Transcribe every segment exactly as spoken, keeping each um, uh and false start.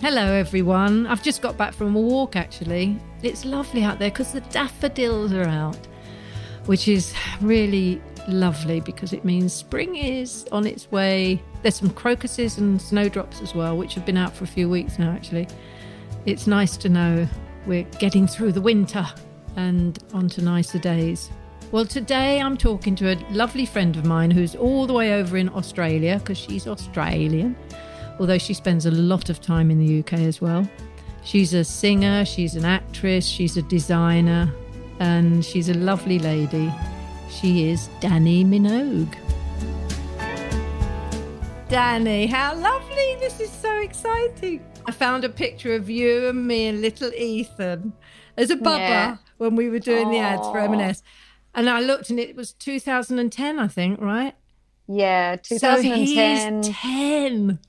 Hello everyone. I've just got back from a walk actually. It's lovely out there because the daffodils are out, which is really lovely because it means spring is on its way. There's some crocuses and snowdrops as well, which have been out for a few weeks now actually. It's nice to know we're getting through the winter and onto nicer days. Well, today I'm talking to a lovely friend of mine who's all the way over in Australia because she's Australian, although she spends a lot of time in the U K as well. She's a singer, she's an actress, she's a designer, and she's a lovely lady. She is Dannii Minogue. Dannii, how lovely. This is so exciting. I found a picture of you and me and little Ethan as a bubba yeah. when we were doing Aww. the ads for M and S. And I looked and it was two thousand ten, I think, right? Yeah, two thousand ten. So he's ten.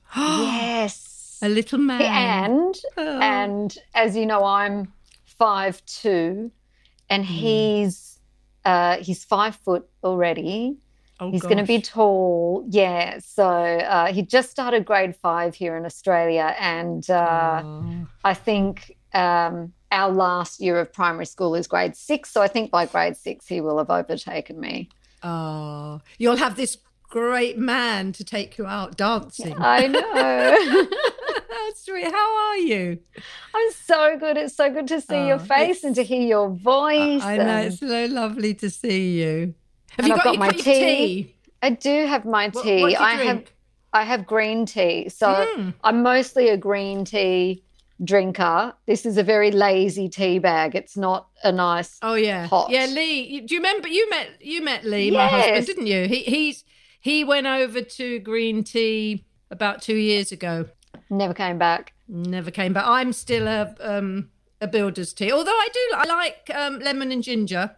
Yes. A little man. And, oh. and as you know, I'm five two and he's uh, he's five foot already. Oh, he's going to be tall. Yeah. So uh, he just started grade five here in Australia. And uh, oh. I think um, our last year of primary school is grade six. So I think by grade six he will have overtaken me. Oh, you'll have this great man to take you out dancing. I know. That's sweet. How are you? I'm so good. It's so good to see oh, your face and to hear your voice. I know. And... It's so lovely to see you. Have and you I've got, got my tea? tea? I do have my tea. What, what do you I drink? have I have green tea. So mm. I'm mostly a green tea drinker. This is a very lazy tea bag. It's not a nice Oh yeah. hot. Yeah, Lee. Do you remember you met you met Lee, yes. my husband, didn't you? He he's he went over to green tea about two years ago. Never came back. Never came back. I'm still a um a builder's tea. Although I do I like um, lemon and ginger.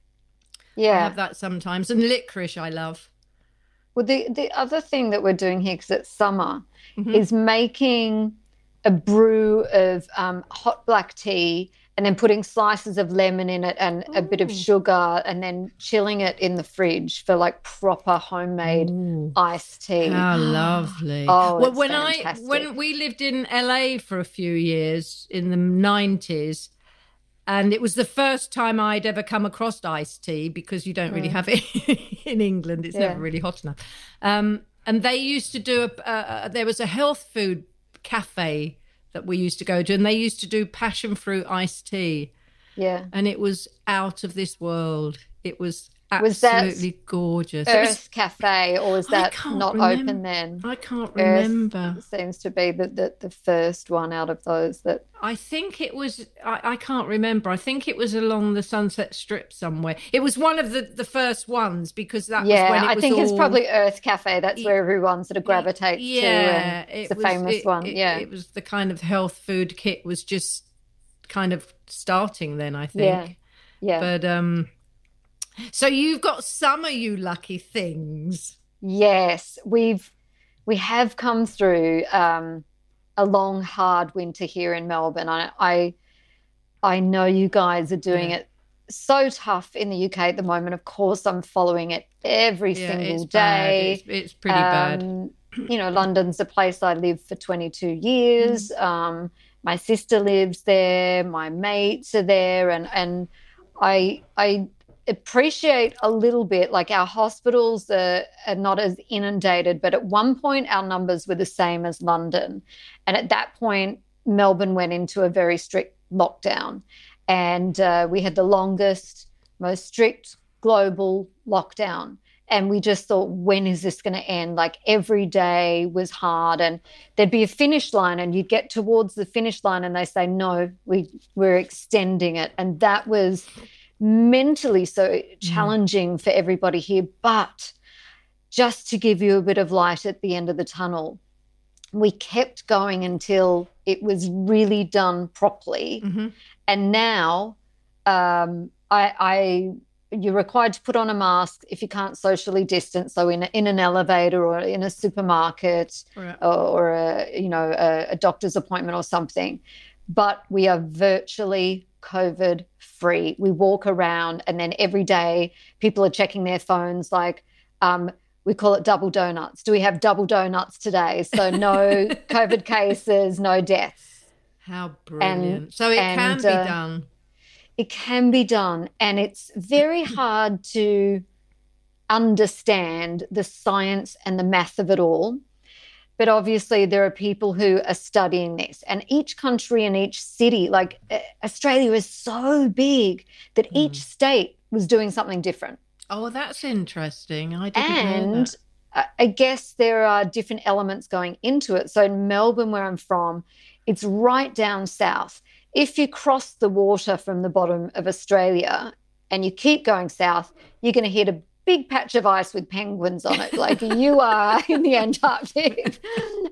Yeah. I have that sometimes. And licorice I love. Well, the, the other thing that we're doing here, because it's summer, mm-hmm. is making a brew of um, hot black tea and then putting slices of lemon in it and Ooh. a bit of sugar and then chilling it in the fridge for like proper homemade Ooh. iced tea. How lovely. Oh, well, it's when fantastic. I when we lived in L A for a few years in the nineties, and it was the first time I'd ever come across iced tea because you don't really mm. have it in England. It's yeah. never really hot enough. Um, and they used to do, a, uh, there was a health food cafe that we used to go to, and they used to do passion fruit iced tea. Yeah. And it was out of this world. It was was absolutely that gorgeous. Earth it was, Cafe, or was that not remember. open then? I can't Earth remember. Seems to be the, the, the first one out of those that... I think it was, I, I can't remember. I think it was along the Sunset Strip somewhere. It was one of the, the first ones because that yeah, was when it I was think all... it's probably Earth Cafe. That's where everyone sort of gravitates yeah, to. And it's it the was, famous it, one, it, yeah. It was the kind of health food kit was just kind of starting then, I think. Yeah, yeah. But, um... so you've got summer, you lucky things. Yes, we've we have come through um, a long, hard winter here in Melbourne. I I, I know you guys are doing yeah. it so tough in the U K at the moment. Of course, I'm following it every yeah, single it's day. Bad. It's, it's pretty um, bad. You know, London's the place I lived for twenty-two years. Mm. Um, my sister lives there. My mates are there, and and I I. appreciate a little bit, like our hospitals are, are not as inundated, but at one point our numbers were the same as London. And at that point, Melbourne went into a very strict lockdown. And uh, we had the longest, most strict global lockdown. And we just thought, when is this going to end? Like every day was hard, and there'd be a finish line and you'd get towards the finish line and they say, no, we, we're extending it. And that was mentally so challenging mm. for everybody here. But just to give you a bit of light at the end of the tunnel, we kept going until it was really done properly. Mm-hmm. And now um, I, I you're required to put on a mask if you can't socially distance. So in a, in an elevator or in a supermarket right. or, or a you know a, a doctor's appointment or something. But we are virtually COVID free. We walk around and then every day people are checking their phones like, um, we call it double donuts. Do we have double donuts today? So no COVID cases, no deaths. How brilliant. And, so it and, can be uh, done. It can be done. And it's very hard to understand the science and the math of it all. But obviously there are people who are studying this. And each country and each city, like uh, Australia is so big that mm. each state was doing something different. Oh, that's interesting. I didn't and know that. I guess there are different elements going into it. So in Melbourne, where I'm from, it's right down south. If you cross the water from the bottom of Australia and you keep going south, you're going to hit a big patch of ice with penguins on it, like you are in the Antarctic.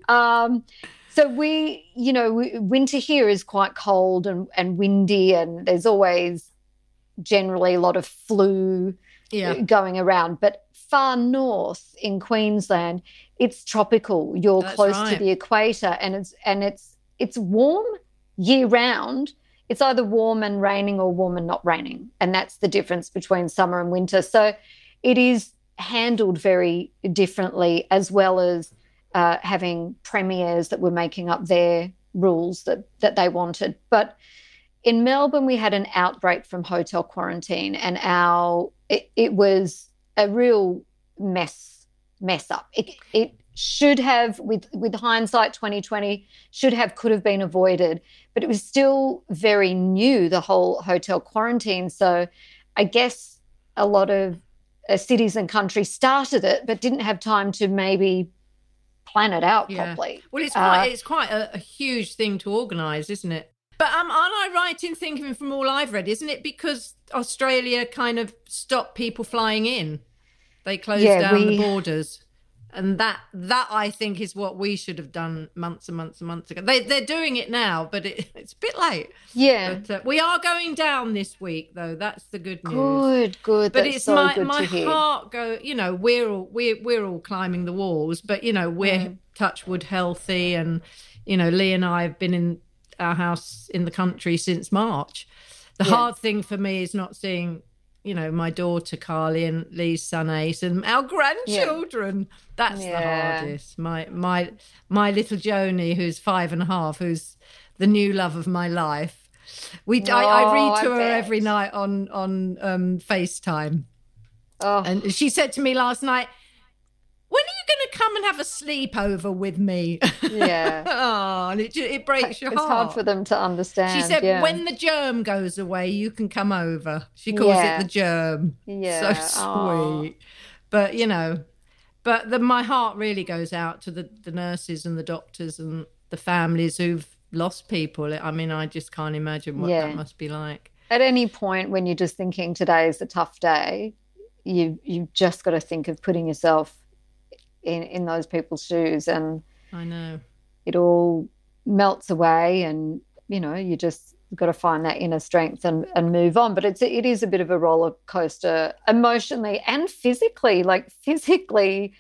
Um, so we, you know, we, winter here is quite cold and, and windy, and there's always generally a lot of flu yeah. going around. But far north in Queensland, it's tropical. You're That's close right. to the equator, and it's and it's it's warm year round. It's either warm and raining or warm and not raining, and that's the difference between summer and winter. So it is handled very differently, as well as uh, having premiers that were making up their rules that that they wanted. But in Melbourne, we had an outbreak from hotel quarantine, and our it, it was a real mess mess up. It, it should have, with with hindsight twenty twenty, should have, could have been avoided, but it was still very new, the whole hotel quarantine. So I guess a lot of uh, cities and countries started it, but didn't have time to maybe plan it out yeah. properly. Well, it's quite uh, it's quite a, a huge thing to organise, isn't it? But um, aren't I right in thinking, from all I've read, isn't it because Australia kind of stopped people flying in? They closed yeah, down we, the borders. And that, that I think, is what we should have done months and months and months ago. They, they're doing it now, but it, it's a bit late. Yeah. But uh, we are going down this week, though. That's the good news. Good, good. But That's it's so my, good my to hear. heart go, you know, we're all, we're, we're all climbing the walls, but, you know, we're Mm. touch wood healthy. And, you know, Lee and I have been in our house in the country since March. The Yeah. hard thing for me is not seeing, you know, my daughter Carly and Lee's son Ace and our grandchildren. Yeah. That's Yeah. the hardest. My my my little Joni, who's five and a half, who's the new love of my life. We Oh, I, I read to I her bet. every night on on um, FaceTime, Oh, and she said to me last night, "When are you going to come and have a sleepover with me?" yeah. Oh, and it it breaks your It's heart. hard for them to understand. She said, yeah. when the germ goes away, you can come over. She calls Yeah. it the germ. Yeah. So Aw. sweet. But, you know, but the, my heart really goes out to the, the nurses and the doctors and the families who've lost people. I mean, I just can't imagine what Yeah. that must be like. At any point when you're just thinking today is a tough day, you, you've just got to think of putting yourself in, in those people's shoes, and I know. it all melts away, and, you know, you just got to find that inner strength and, and move on. But it's it is a bit of a roller coaster emotionally and physically. Like physically,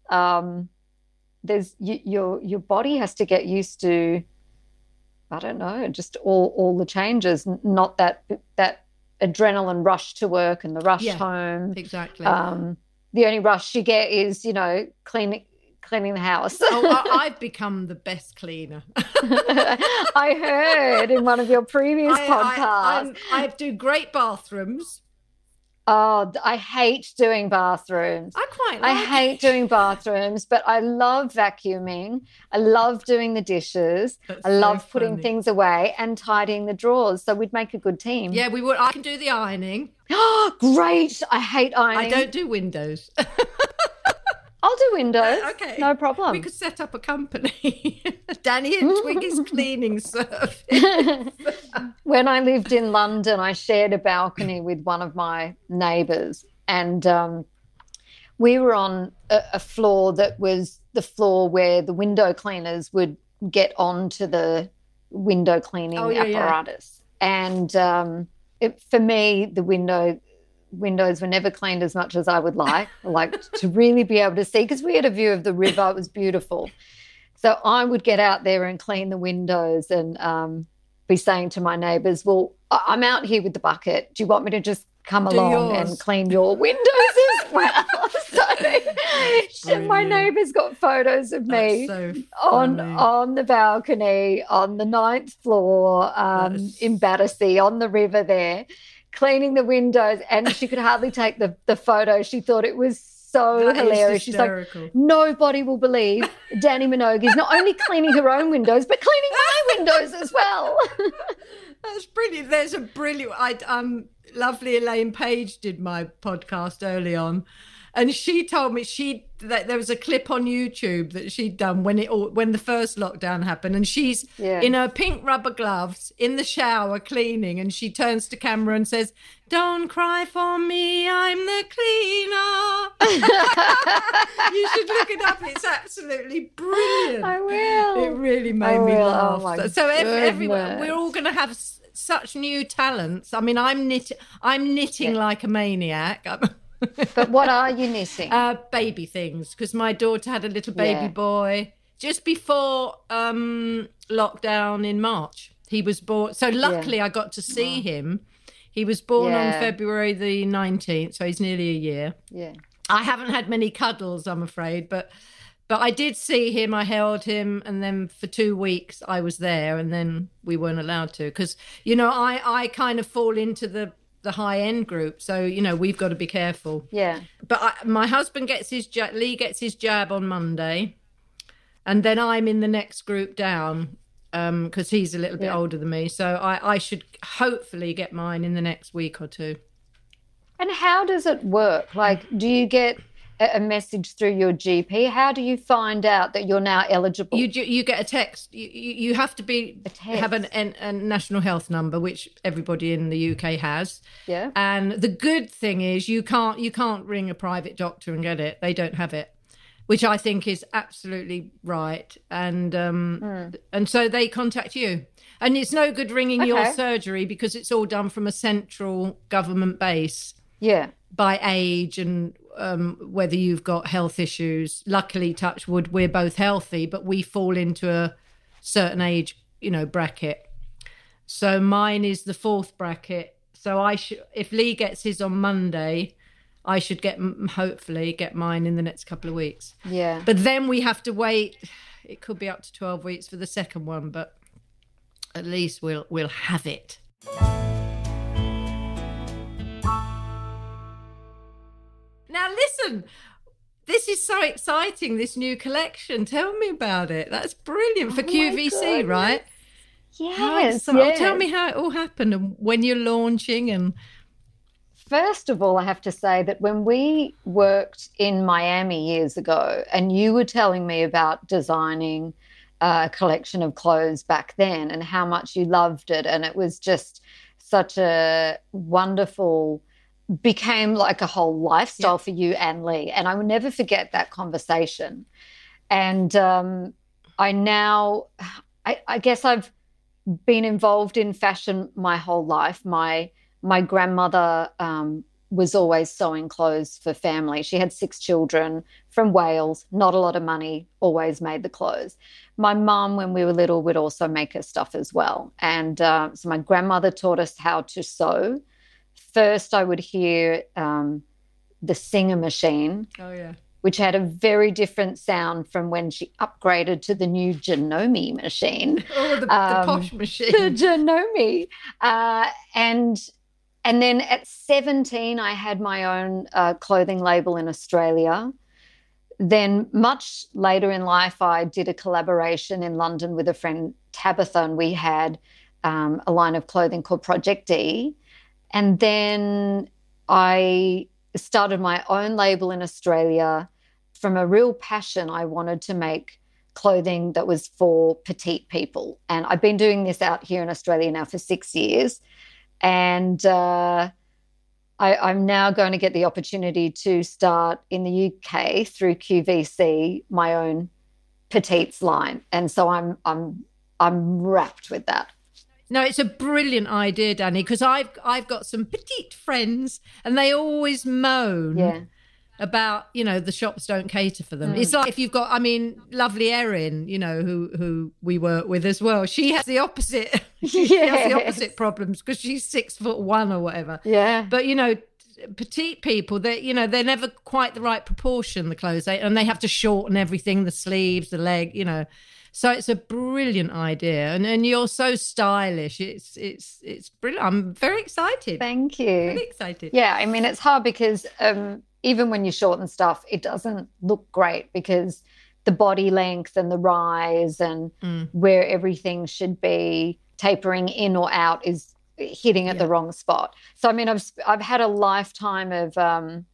um, there's you, your your body has to get used to, I don't know, just all all the changes. Not that that adrenaline rush to work and the rush Yeah, home. Exactly. Um, the only rush you get is, you know, cleaning cleaning the house. oh, I, I've become the best cleaner. I heard in one of your previous I, podcasts. I, I, I do great bathrooms. Oh, I hate doing bathrooms. I quite I like hate doing bathrooms, but I love vacuuming. I love doing the dishes. That's I love so putting funny. things away and tidying the drawers. So we'd make a good team. Yeah, we would. I can do the ironing. Oh, great. I hate ironing. I don't do windows. I'll do windows. Okay. No problem. We could set up a company. Danny and Twiggy's cleaning service. When I lived in London, I shared a balcony with one of my neighbours, and um, we were on a, a floor that was the floor where the window cleaners would get onto the window cleaning Oh, yeah, yeah. apparatus. And um, it, for me, the window windows were never cleaned as much as I would like. I liked to really be able to see, because we had a view of the river. It was beautiful. So I would get out there and clean the windows and um, be saying to my neighbours, well, I- I'm out here with the bucket. Do you want me to just come Do along yours. and clean your windows as well? So my you. neighbour's got photos of me so on on the balcony on the ninth floor um, That's... in Battersea on the river there, cleaning the windows, and she could hardly take the, the photo. She thought it was so that hilarious. She's like, nobody will believe Dani Minogue is not only cleaning her own windows, but cleaning my windows as well. That's brilliant. There's a brilliant, I, um, lovely Elaine Page did my podcast early on. And she told me she that there was a clip on YouTube that she'd done when it all, when the first lockdown happened, and she's yeah. in her pink rubber gloves in the shower cleaning, and she turns to camera and says, "Don't cry for me, I'm the cleaner." You should look it up. It's absolutely brilliant. I will. It really made I me will. laugh. Oh so every, everyone, we're all going to have s- such new talents. I mean, I'm knit, I'm knitting yeah. like a maniac. But what are you knitting? Uh, baby things, because my daughter had a little baby yeah. boy just before um, lockdown in March. He was born. So luckily yeah. I got to see oh. him. He was born yeah. on February the nineteenth, so he's nearly a year. Yeah. I haven't had many cuddles, I'm afraid, but but I did see him. I held him, and then for two weeks I was there, and then we weren't allowed to because, you know, I, I kind of fall into the the high end group, so you know we've got to be careful. Yeah. But I, my husband gets his jab, Lee gets his jab on Monday, and then I'm in the next group down because um, he's a little bit yeah. older than me. So I, I should hopefully get mine in the next week or two. And how does it work? Like, do you get a message through your G P? How do you find out that you're now eligible? You you get a text. You you have to be have an, an a national health number, which everybody in the U K has. Yeah. And the good thing is you can't you can't ring a private doctor and get it. They don't have it, which I think is absolutely right. And um mm. and so they contact you. And it's no good ringing okay. your surgery because it's all done from a central government base. Yeah. By age and um, whether you've got health issues. Luckily, touch wood, we're both healthy, but we fall into a certain age, you know, bracket. So mine is the fourth bracket. So I should, if Lee gets his on Monday, I should get, hopefully, get mine in the next couple of weeks. Yeah. But then we have to wait. It could be up to twelve weeks for the second one, but at least we'll we'll have it. Now, listen, this is so exciting, this new collection. Tell me about it. That's brilliant for oh Q V C, right? Yes, so, yes. Tell me how it all happened and when you're launching. And first of all, I have to say that when we worked in Miami years ago and you were telling me about designing a collection of clothes back then and how much you loved it, and it was just such a wonderful became like a whole lifestyle yeah. for you and Lee. And I will never forget that conversation. And um, I now, I, I guess I've been involved in fashion my whole life. My my grandmother um, was always sewing clothes for family. She had six children from Wales, not a lot of money, always made the clothes. My mum, when we were little, would also make her stuff as well. And uh, so my grandmother taught us how to sew. First, I would hear um, the Singer machine, oh, yeah. which had a very different sound from when she upgraded to the new Janome machine. Oh, the, um, the posh machine. The Janome. Uh, and, and then at seventeen, I had my own uh, clothing label in Australia. Then much later in life, I did a collaboration in London with a friend, Tabitha, and we had um, a line of clothing called Project D. And then I started my own label in Australia from a real passion. I wanted to make clothing that was for petite people. And I've been doing this out here in Australia now for six years. And uh, I, I'm now going to get the opportunity to start in the U K through Q V C my own petites line. And so I'm I'm I'm wrapped with that. No, it's a brilliant idea, Dani, because I've I've got some petite friends and they always moan yeah. about, you know, the shops don't cater for them. Mm. It's like if you've got, I mean, lovely Erin, you know, who who we work with as well. She has the opposite. She yes. has the opposite problems because she's six foot one or whatever. Yeah. But, you know, petite people, they you know they're never quite the right proportion, the clothes, they, and they have to shorten everything, the sleeves, the leg, you know. So it's a brilliant idea, and and you're so stylish. It's it's it's brilliant. I'm very excited. Thank you. Really excited. Yeah, I mean it's hard because um, even when you shorten stuff, it doesn't look great because the body length and the rise and mm. where everything should be tapering in or out is hitting at yeah. the wrong spot. So I mean, I've I've had a lifetime of um,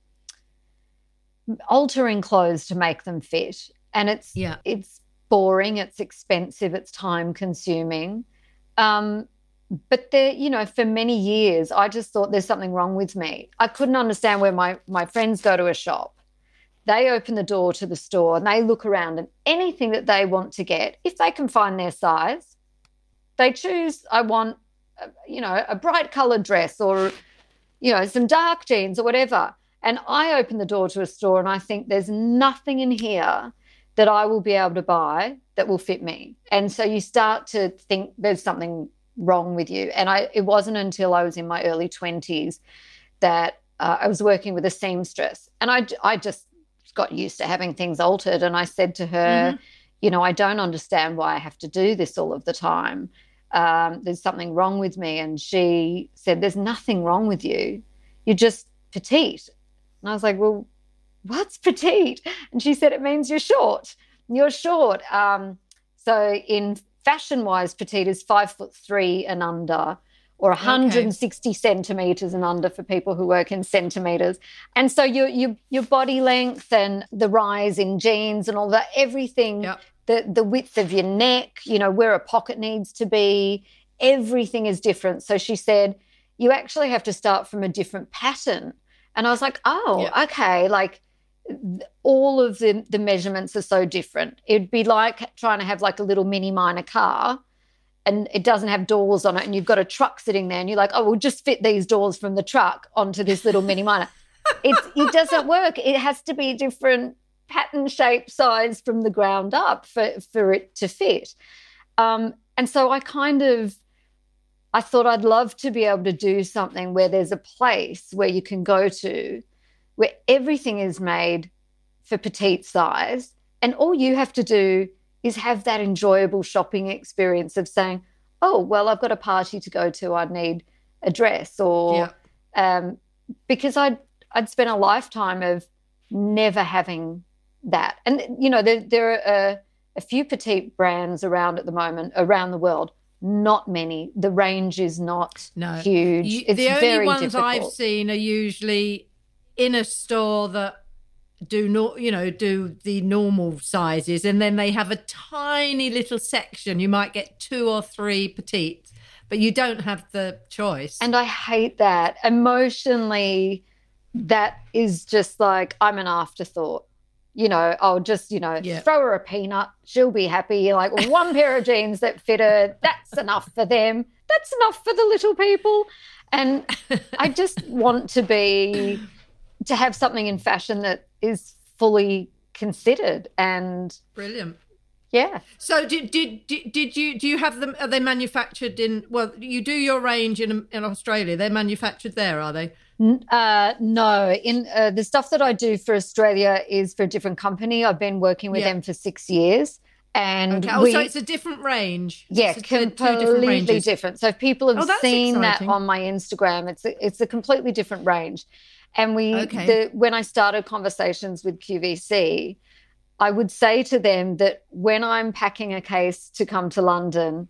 altering clothes to make them fit, and it's yeah. it's boring, it's expensive, it's time consuming. Um, but there, you know, for many years, I just thought there's something wrong with me. I couldn't understand where my my friends go to a shop. They open the door to the store and they look around, and anything that they want to get, if they can find their size, they choose, I want, you know, a bright coloured dress or, you know, some dark jeans or whatever. And I open the door to a store and I think there's nothing in here that I will be able to buy that will fit me. And so you start to think there's something wrong with you. And I, it wasn't until I was in my early twenties that uh, I was working with a seamstress, and I, I just got used to having things altered. And I said to her, mm-hmm. you know, I don't understand why I have to do this all of the time. Um, there's something wrong with me. And she said, there's nothing wrong with you. You're just petite. And I was like, well, what's petite? And she said, it means you're short. You're short. Um, so in fashion-wise, petite is five foot three and under, or one hundred sixty okay. centimetres and under for people who work in centimetres. And so your your your body length and the rise in jeans and all that, everything, yep. the, the width of your neck, you know, where a pocket needs to be, everything is different. So she said, you actually have to start from a different pattern. And I was like, oh, yep. okay, like all of the, the measurements are so different. It'd be like trying to have like a little mini minor car and it doesn't have doors on it and you've got a truck sitting there and you're like, oh, we'll just fit these doors from the truck onto this little mini minor. It, it doesn't work. It has to be different pattern, shape, size from the ground up for, for it to fit. Um, and so I kind of, I thought I'd love to be able to do something where there's a place where you can go to where everything is made for petite size, and all you have to do is have that enjoyable shopping experience of saying, oh, well, I've got a party to go to, I'd need a dress, or yeah. um, because I'd, I'd spent a lifetime of never having that. And, you know, there, there are a, a few petite brands around at the moment around the world. Not many. The range is not no. huge. You, it's the only very ones difficult. I've seen are usually in a store that do not, you know, do the normal sizes, and then they have a tiny little section. You might get two or three petites, but you don't have the choice. And I hate that. Emotionally, that is just like, I'm an afterthought. You know, I'll just, you know, yeah. throw her a peanut. She'll be happy. You're like, well, one pair of jeans that fit her, that's enough for them. That's enough for the little people. And I just want to be, to have something in fashion that is fully considered and brilliant. Yeah. So did did did, did you do you have them? Are they manufactured in? Well, you do your range in in Australia. They're manufactured there, are they? Uh, no. In uh, the stuff that I do for Australia is for a different company. I've been working with yeah. them for six years. And okay. oh, we, so it's a different range. Yeah, it's completely different, different. So if people have oh, seen exciting. that on my Instagram, it's a, it's a completely different range. And we, okay. the, when I started conversations with Q V C, I would say to them that when I'm packing a case to come to London,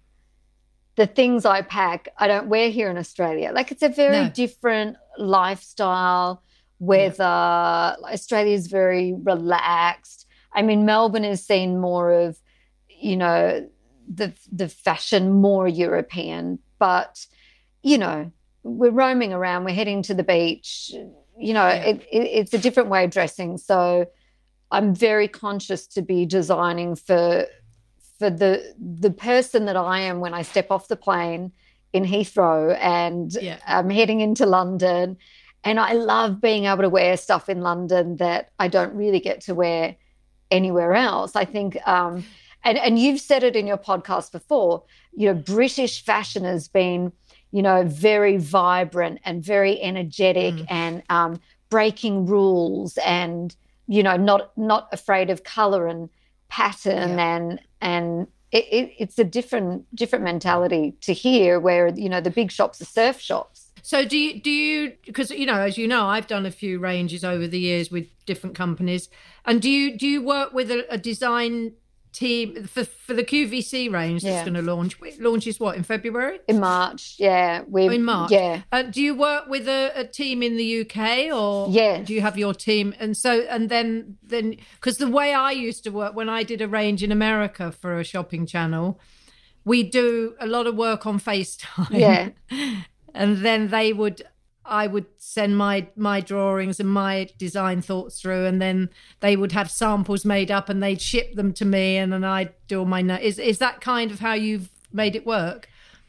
the things I pack, I don't wear here in Australia. Like it's a very no. different lifestyle, weather. Yeah. Australia is very relaxed. I mean, Melbourne is seen more of, you know, the the fashion, more European. But, you know, we're roaming around, we're heading to the beach. You know, yeah. it, it, it's a different way of dressing. So I'm very conscious to be designing for for the the person that I am when I step off the plane in Heathrow and yeah. I'm heading into London. And I love being able to wear stuff in London that I don't really get to wear anywhere else. I think, um, and, and you've said it in your podcast before, you know, British fashion has been you know, very vibrant and very energetic mm. and um, breaking rules and, you know, not not afraid of colour and pattern yeah. and and it, it, it's a different different mentality to here where, you know, the big shops are surf shops. So do you, do you, because, you know, as you know, I've done a few ranges over the years with different companies. And do you do you work with a, a design team for, for the Q V C range that's yeah. going to launch? It launches what, in February? In March, yeah. Oh, in March? Yeah. Uh, do you work with a, a team in the U K or yes. do you have your team? And so, and then, then because the way I used to work when I did a range in America for a shopping channel, we do a lot of work on FaceTime. Yeah. And then they would, I would send my my drawings and my design thoughts through, and then they would have samples made up and they'd ship them to me, and then I'd do all my notes. Is is that kind of how you've made it work?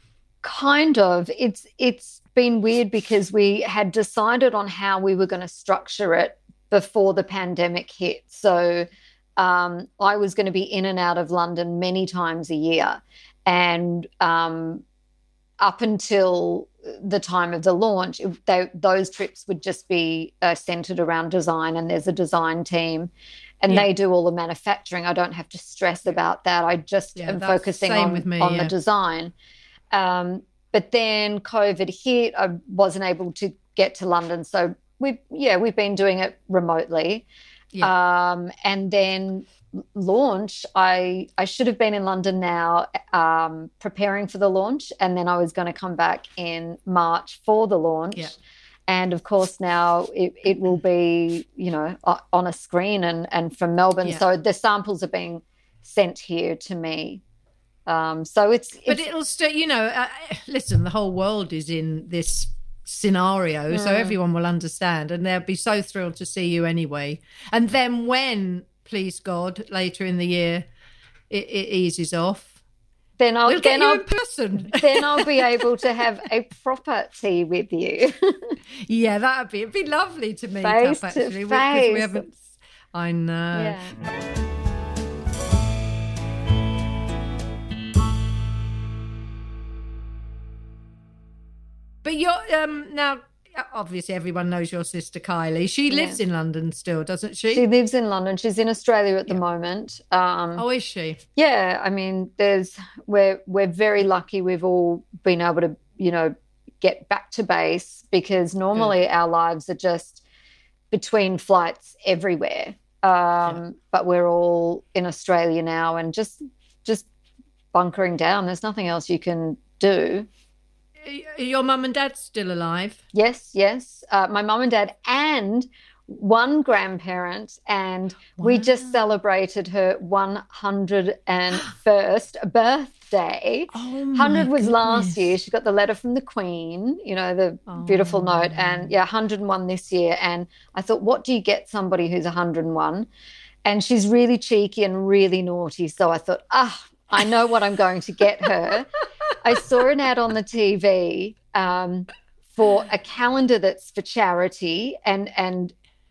Kind of. It's it's been weird because we had decided on how we were going to structure it before the pandemic hit. So um, I was going to be in and out of London many times a year, and um, up until the time of the launch, they, those trips would just be uh, centered around design, and there's a design team and yeah. they do all the manufacturing. I don't have to stress about that. I just yeah, am focusing on, me, on yeah. the design. Um, but then COVID hit. I wasn't able to get to London. So we've, yeah, we've been doing it remotely. Yeah. Um, and then launch, I I should have been in London now um, preparing for the launch, and then I was going to come back in March for the launch. Yeah. And, of course, now it, it will be, you know, on a screen and, and from Melbourne. Yeah. So the samples are being sent here to me. Um, so it's, it's... But it'll still, you know, uh, listen, the whole world is in this scenario, mm. so everyone will understand, and they'll be so thrilled to see you anyway. And then when... please God, later in the year, it, it eases off. Then I'll we'll then get you I'll, in person. Then I'll be able to have a proper tea with you. Yeah, that'd be it'd be lovely to meet face up actually. To face. We, we haven't. I know. Yeah. But you're um now. Obviously, everyone knows your sister Kylie. She lives yeah. in London still, doesn't she? She lives in London. She's in Australia at the yeah. moment. Um, oh, is she? Yeah. I mean, there's we're we're very lucky. We've all been able to, you know, get back to base because normally Good. Our lives are just between flights everywhere. Um, yeah. But we're all in Australia now and just just bunkering down. There's nothing else you can do. Your mum and dad's still alive? Yes, yes. Uh, my mum and dad and one grandparent, and wow. we just celebrated her one hundred first birthday. Oh, one hundred was goodness. Last year. She got the letter from the Queen, you know, the oh. beautiful note, and yeah, one hundred and one this year. And I thought, what do you get somebody who's one hundred and one? And she's really cheeky and really naughty. So I thought, ah, I know what I'm going to get her. I saw an ad on the T V um, for a calendar that's for charity and and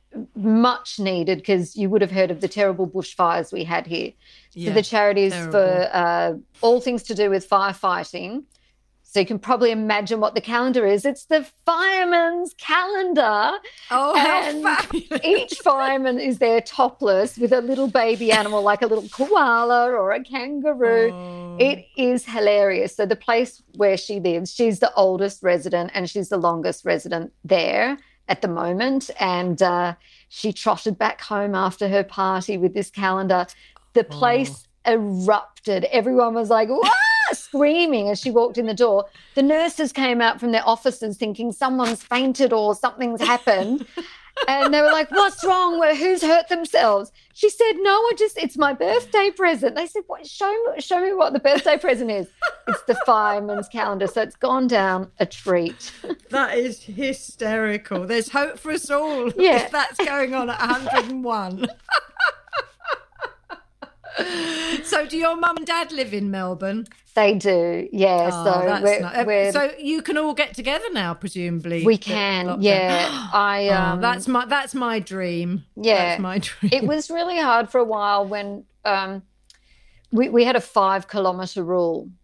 much needed because you would have heard of the terrible bushfires we had here. Yeah, so the charity is for uh, all things to do with firefighting. So you can probably imagine what the calendar is. It's the fireman's calendar. Oh, and how fabulous. Each fireman is there topless with a little baby animal like a little koala or a kangaroo. Oh. It is hilarious. So the place where she lives, she's the oldest resident and she's the longest resident there at the moment. And uh, she trotted back home after her party with this calendar. The place oh. erupted. Everyone was like, "Wah!" screaming as she walked in the door. The nurses came out from their offices thinking someone's fainted or something's happened. And they were like, "What's wrong? Who's hurt themselves?" She said, "No, I just, it's my birthday present." They said, "What? Show me, show me what the birthday present is." It's the fireman's calendar. So it's gone down a treat. That is hysterical. There's hope for us all. Yeah. If that's going on at one hundred and one. So do your mum and dad live in Melbourne? They do, yeah. Oh, so we're, nice. we're, so you can all get together now, presumably. We can, yeah. I um, oh, that's my that's my dream. Yeah, that's my dream. It was really hard for a while when um, we we had a five kilometre rule.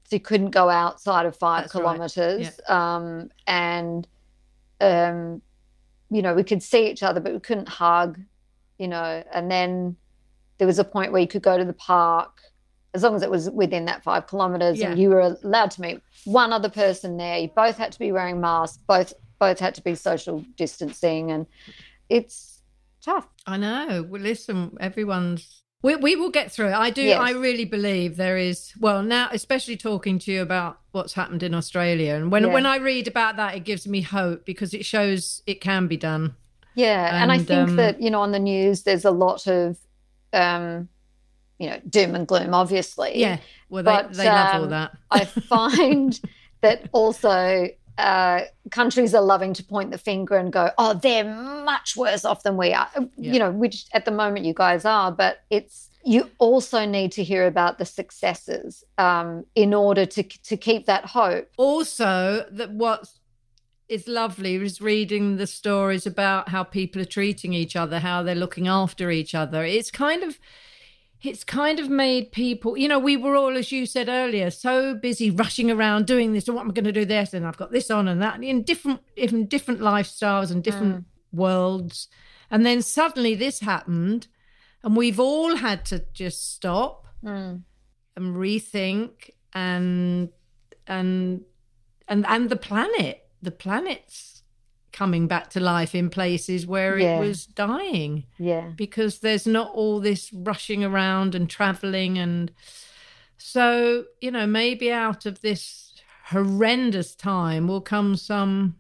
So you couldn't go outside of five That's right. kilometres. Yeah. Um, and, um, you know, we could see each other, but we couldn't hug, you know. And then there was a point where you could go to the park as long as it was within that five kilometres, Yeah. and you were allowed to meet one other person there. You both had to be wearing masks, both both had to be social distancing, and it's tough. I know. Well, listen, everyone's... We, we will get through it. I do. Yes. I really believe there is... Well, now, especially talking to you about what's happened in Australia. And when, Yeah. when I read about that, it gives me hope because it shows it can be done. Yeah, and, and I think um, that, you know, on the news there's a lot of, um, you know, doom and gloom, obviously. Yeah, well, they, But, they love all um, that. I find that also uh, countries are loving to point the finger and go, oh, they're much worse off than we are, Yeah. you know, which at the moment you guys are. But it's, you also need to hear about the successes um, in order to to keep that hope. Also, that what is lovely is reading the stories about how people are treating each other, how they're looking after each other. It's kind of... It's kind of made people, you know, we were all, as you said earlier, so busy rushing around doing this and what am I going to do this and I've got this on and that in different, in different lifestyles and different Mm. worlds. And then suddenly this happened and we've all had to just stop Mm. and rethink and, and, and, and the planet, the planet's coming back to life in places where Yeah. it was dying. Yeah. Because there's not all this rushing around and traveling. And so, you know, maybe out of this horrendous time will come some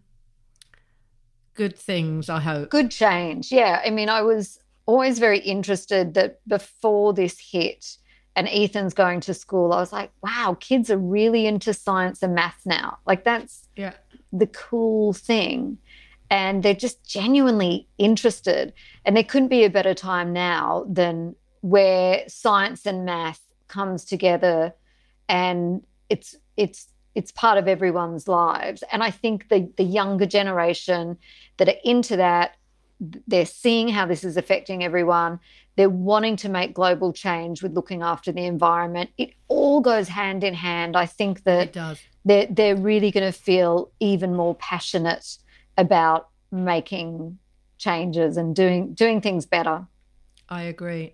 good things, I hope. Good change. Yeah. I mean, I was always very interested that before this hit and Ethan's going to school, I was like, wow, kids are really into science and math now. Like, that's Yeah. the cool thing. And they're just genuinely interested. And there couldn't be a better time now than where science and math comes together and it's it's it's part of everyone's lives. And I think the the younger generation that are into that, they're seeing how this is affecting everyone. They're wanting to make global change with looking after the environment. It all goes hand in hand. I think that It does. they're, they're really going to feel even more passionate about making changes and doing doing things better. I agree.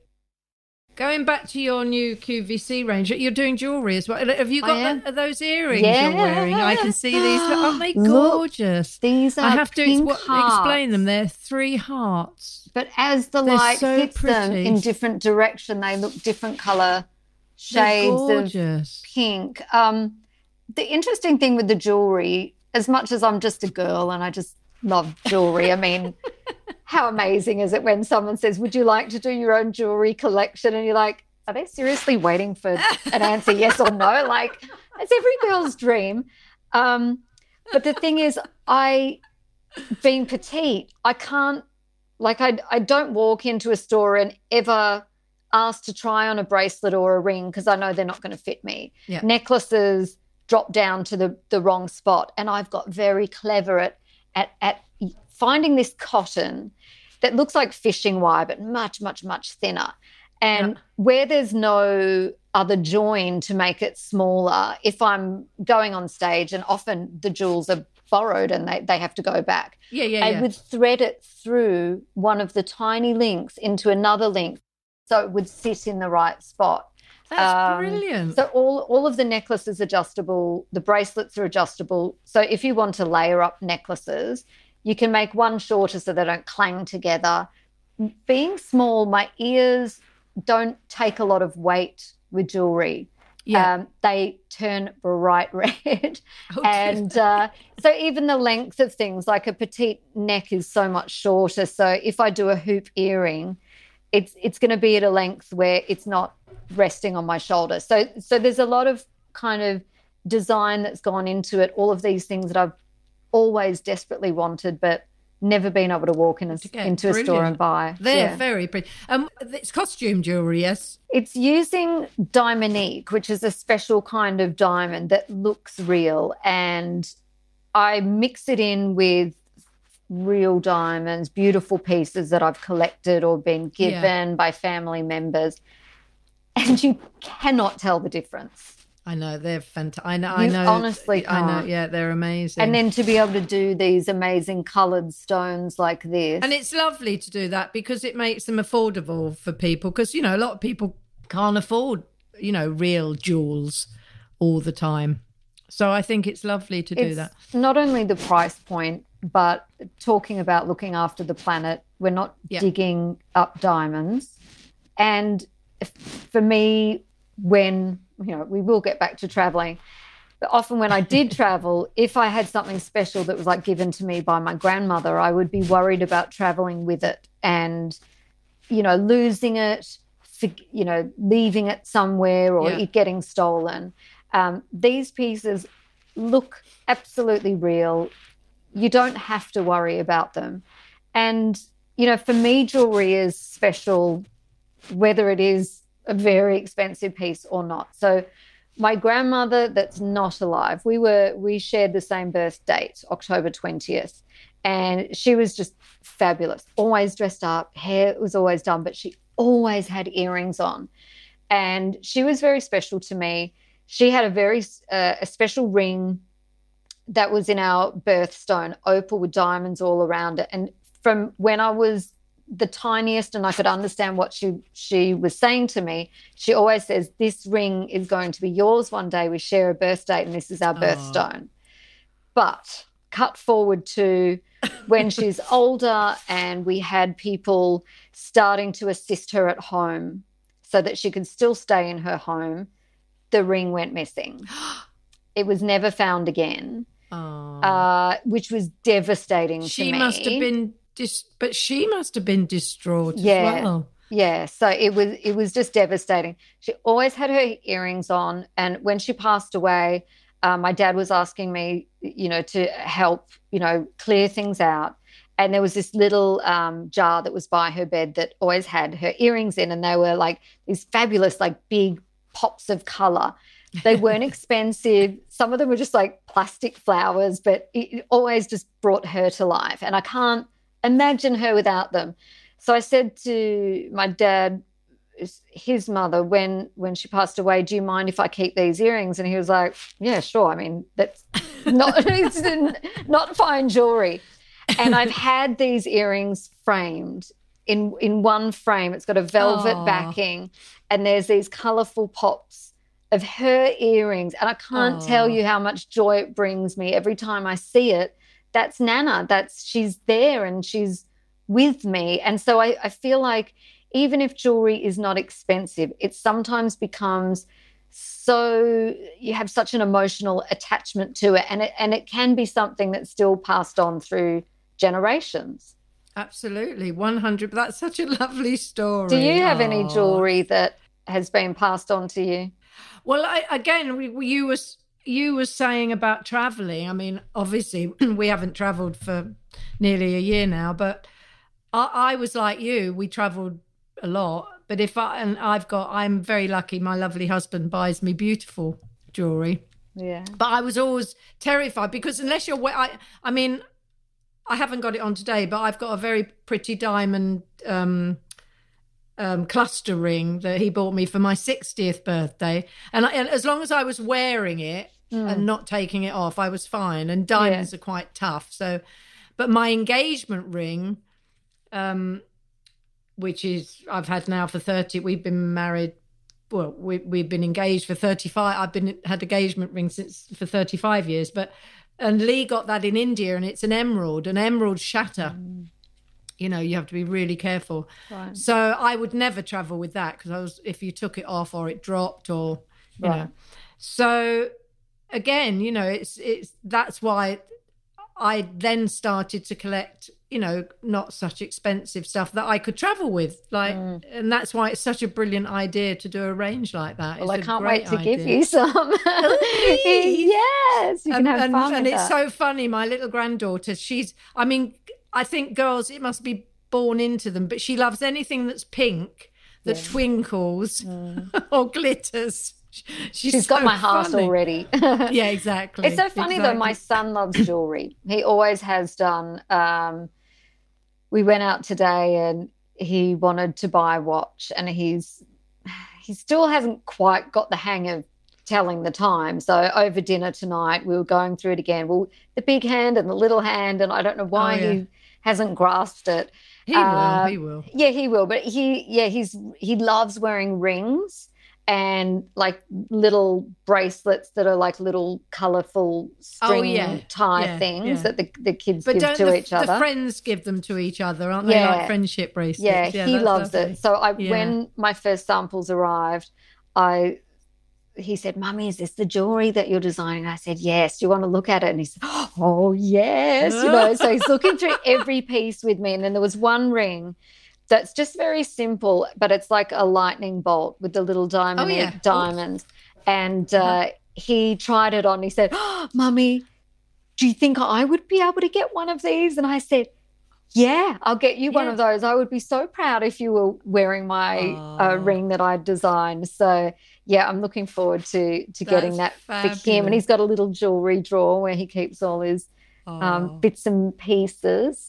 Going back to your new Q V C range, you're doing jewellery as well. Have you I got am. the, those earrings Yeah. you're wearing? I can see these. Aren't they Look, gorgeous? These are I have to ex- pink what, hearts. explain them. They're three hearts. But as the They're light so hits them pretty. in different direction, they look different colour They're shades of gorgeous. pink. Um, the interesting thing with the jewellery, as much as I'm just a girl and I just love jewellery, I mean, how amazing is it when someone says, would you like to do your own jewellery collection? And you're like, are they seriously waiting for an answer, yes or no? Like, it's every girl's dream. Um, but the thing is, I, being petite, I can't, like, I, I don't walk into a store and ever ask to try on a bracelet or a ring because I know they're not going to fit me. Yeah. Necklaces drop down to the, the wrong spot. And I've got very clever at, at, at finding this cotton that looks like fishing wire, but much, much, much thinner. And Yeah. where there's no other join to make it smaller, if I'm going on stage, and often the jewels are borrowed and they, they have to go back, Yeah, yeah, I yeah. would thread it through one of the tiny links into another link so it would sit in the right spot. That's Um, brilliant. So all, all of the necklace is adjustable. The bracelets are adjustable. So if you want to layer up necklaces, you can make one shorter so they don't clang together. Being small, my ears don't take a lot of weight with jewellery. Yeah. Um, they turn bright red. Oh, and uh, so even the length of things, like a petite neck is so much shorter. So if I do a hoop earring, it's it's going to be at a length where it's not resting on my shoulder. So so there's a lot of kind of design that's gone into it, all of these things that I've always desperately wanted but never been able to walk in a, To get. into a store Brilliant. and buy. They're Yeah. very pretty. Um, it's costume jewellery, yes? It's using Diamonique, which is a special kind of diamond that looks real, and I mix it in with real diamonds, beautiful pieces that I've collected or been given by family members, and you cannot tell the difference. I know they're fantastic. I know. I You know. honestly I know. can't. Yeah, they're amazing. And then to be able to do these amazing coloured stones like this. And it's lovely to do that because it makes them affordable for people. Because, you know, a lot of people can't afford, you know, real jewels all the time. So I think it's lovely to do it's that. Not only the price point, but talking about looking after the planet. We're not Yeah. digging up diamonds. And for me, when, you know, we will get back to traveling, but often when I did travel, if I had something special that was like given to me by my grandmother, I would be worried about traveling with it and, you know, losing it, you know, leaving it somewhere or Yeah. it getting stolen. Um, these pieces look absolutely real. You don't have to worry about them. And, you know, for me, jewelry is special whether it is a very expensive piece or not. So my grandmother that's not alive, we were we shared the same birth date, October twentieth, and she was just fabulous, always dressed up, hair was always done, but she always had earrings on. And she was very special to me. She had a very uh, a special ring that was in our birthstone, opal with diamonds all around it. And from when I was the tiniest and I could understand what she she was saying to me, she always says, this ring is going to be yours one day. We share a birth date and this is our birthstone. But cut forward to when she's older and we had people starting to assist her at home so that she could still stay in her home, the ring went missing. It was never found again, uh, which was devastating to me. She must have been Dis- but she must have been distraught yeah, as well. Yeah, so it was it was just devastating. She always had her earrings on, and when she passed away, uh, my dad was asking me, you know, to help, you know, clear things out. And there was this little um, jar that was by her bed that always had her earrings in, and they were like these fabulous, like big pops of colour. They weren't expensive. Some of them were just like plastic flowers, but it always just brought her to life. And I can't imagine her without them. So I said to my dad, his mother, when when she passed away, do you mind if I keep these earrings? And he was like, yeah, sure. I mean, that's not, it's not fine jewelry. And I've had these earrings framed in, in one frame. It's got a velvet Aww. backing, and there's these colourful pops of her earrings. And I can't Aww. tell you how much joy it brings me every time I see it. That's Nana. That's she's there and she's with me. And so I, I feel like even if jewelry is not expensive, it sometimes becomes so you have such an emotional attachment to it, and it and it can be something that's still passed on through generations. Absolutely, one hundred. That's such a lovely story. Do you have Aww. any jewelry that has been passed on to you? Well, I, again, we, you was. You were saying about traveling. I mean, obviously, we haven't traveled for nearly a year now, but I, I was like you. We traveled a lot, but if I and I've got, I'm very lucky. My lovely husband buys me beautiful jewelry. Yeah. But I was always terrified because unless you're, I, I mean, I haven't got it on today, but I've got a very pretty diamond um, um, cluster ring that he bought me for my sixtieth birthday, and, I, and as long as I was wearing it. Mm. And not taking it off, I was fine. And diamonds yeah. are quite tough. So, but my engagement ring, um, which is I've had now for thirty. We've been married. Well, we we've been engaged for thirty-five. I've been had engagement ring since for thirty-five years. But and Lee got that in India, and it's an emerald, an emerald shatter. Mm. You know, you have to be really careful. Right. So I would never travel with that because I was if you took it off or it dropped or you right. know. So. Again, you know, it's it's that's why I then started to collect, you know, not such expensive stuff that I could travel with, like, mm. and that's why it's such a brilliant idea to do a range like that. Well, it's I can't wait to idea. give you some. Yes, you can and, have and, fun. And with it's that. so funny. My little granddaughter, she's, I mean, I think girls, it must be born into them, but she loves anything that's pink, that yeah. twinkles mm. or glitters. She's, She's so got my heart funny. already. Yeah, exactly. It's so funny exactly. though. My son loves jewelry. He always has done. Um, we went out today and he wanted to buy a watch, and he's he still hasn't quite got the hang of telling the time. So over dinner tonight, we were going through it again. Well, the big hand and the little hand, and I don't know why oh, yeah. he hasn't grasped it. He uh, will, he will. Yeah, he will. But he, yeah, he's he loves wearing rings and like little bracelets that are like little colourful string oh, yeah. tie yeah, things yeah. that the, the kids but give to the, each other. The friends give them to each other, aren't they? Yeah. Like friendship bracelets. Yeah, yeah he loves lovely. it. So I, yeah. when my first samples arrived, I he said, "Mummy, is this the jewellery that you're designing?" I said, "Yes. Do you want to look at it?" And he said, "Oh, yes." You know, so he's looking through every piece with me. And then there was one ring that's just very simple, but it's like a lightning bolt with the little diamond oh, yeah. diamonds. And uh, uh-huh. he tried it on. He said, "Oh, Mummy, do you think I would be able to get one of these?" And I said, "Yeah, I'll get you yeah. one of those. I would be so proud if you were wearing my oh. uh, ring that I designed." So, yeah, I'm looking forward to to getting that fabulous. for him. And he's got a little jewellery drawer where he keeps all his oh. um, bits and pieces.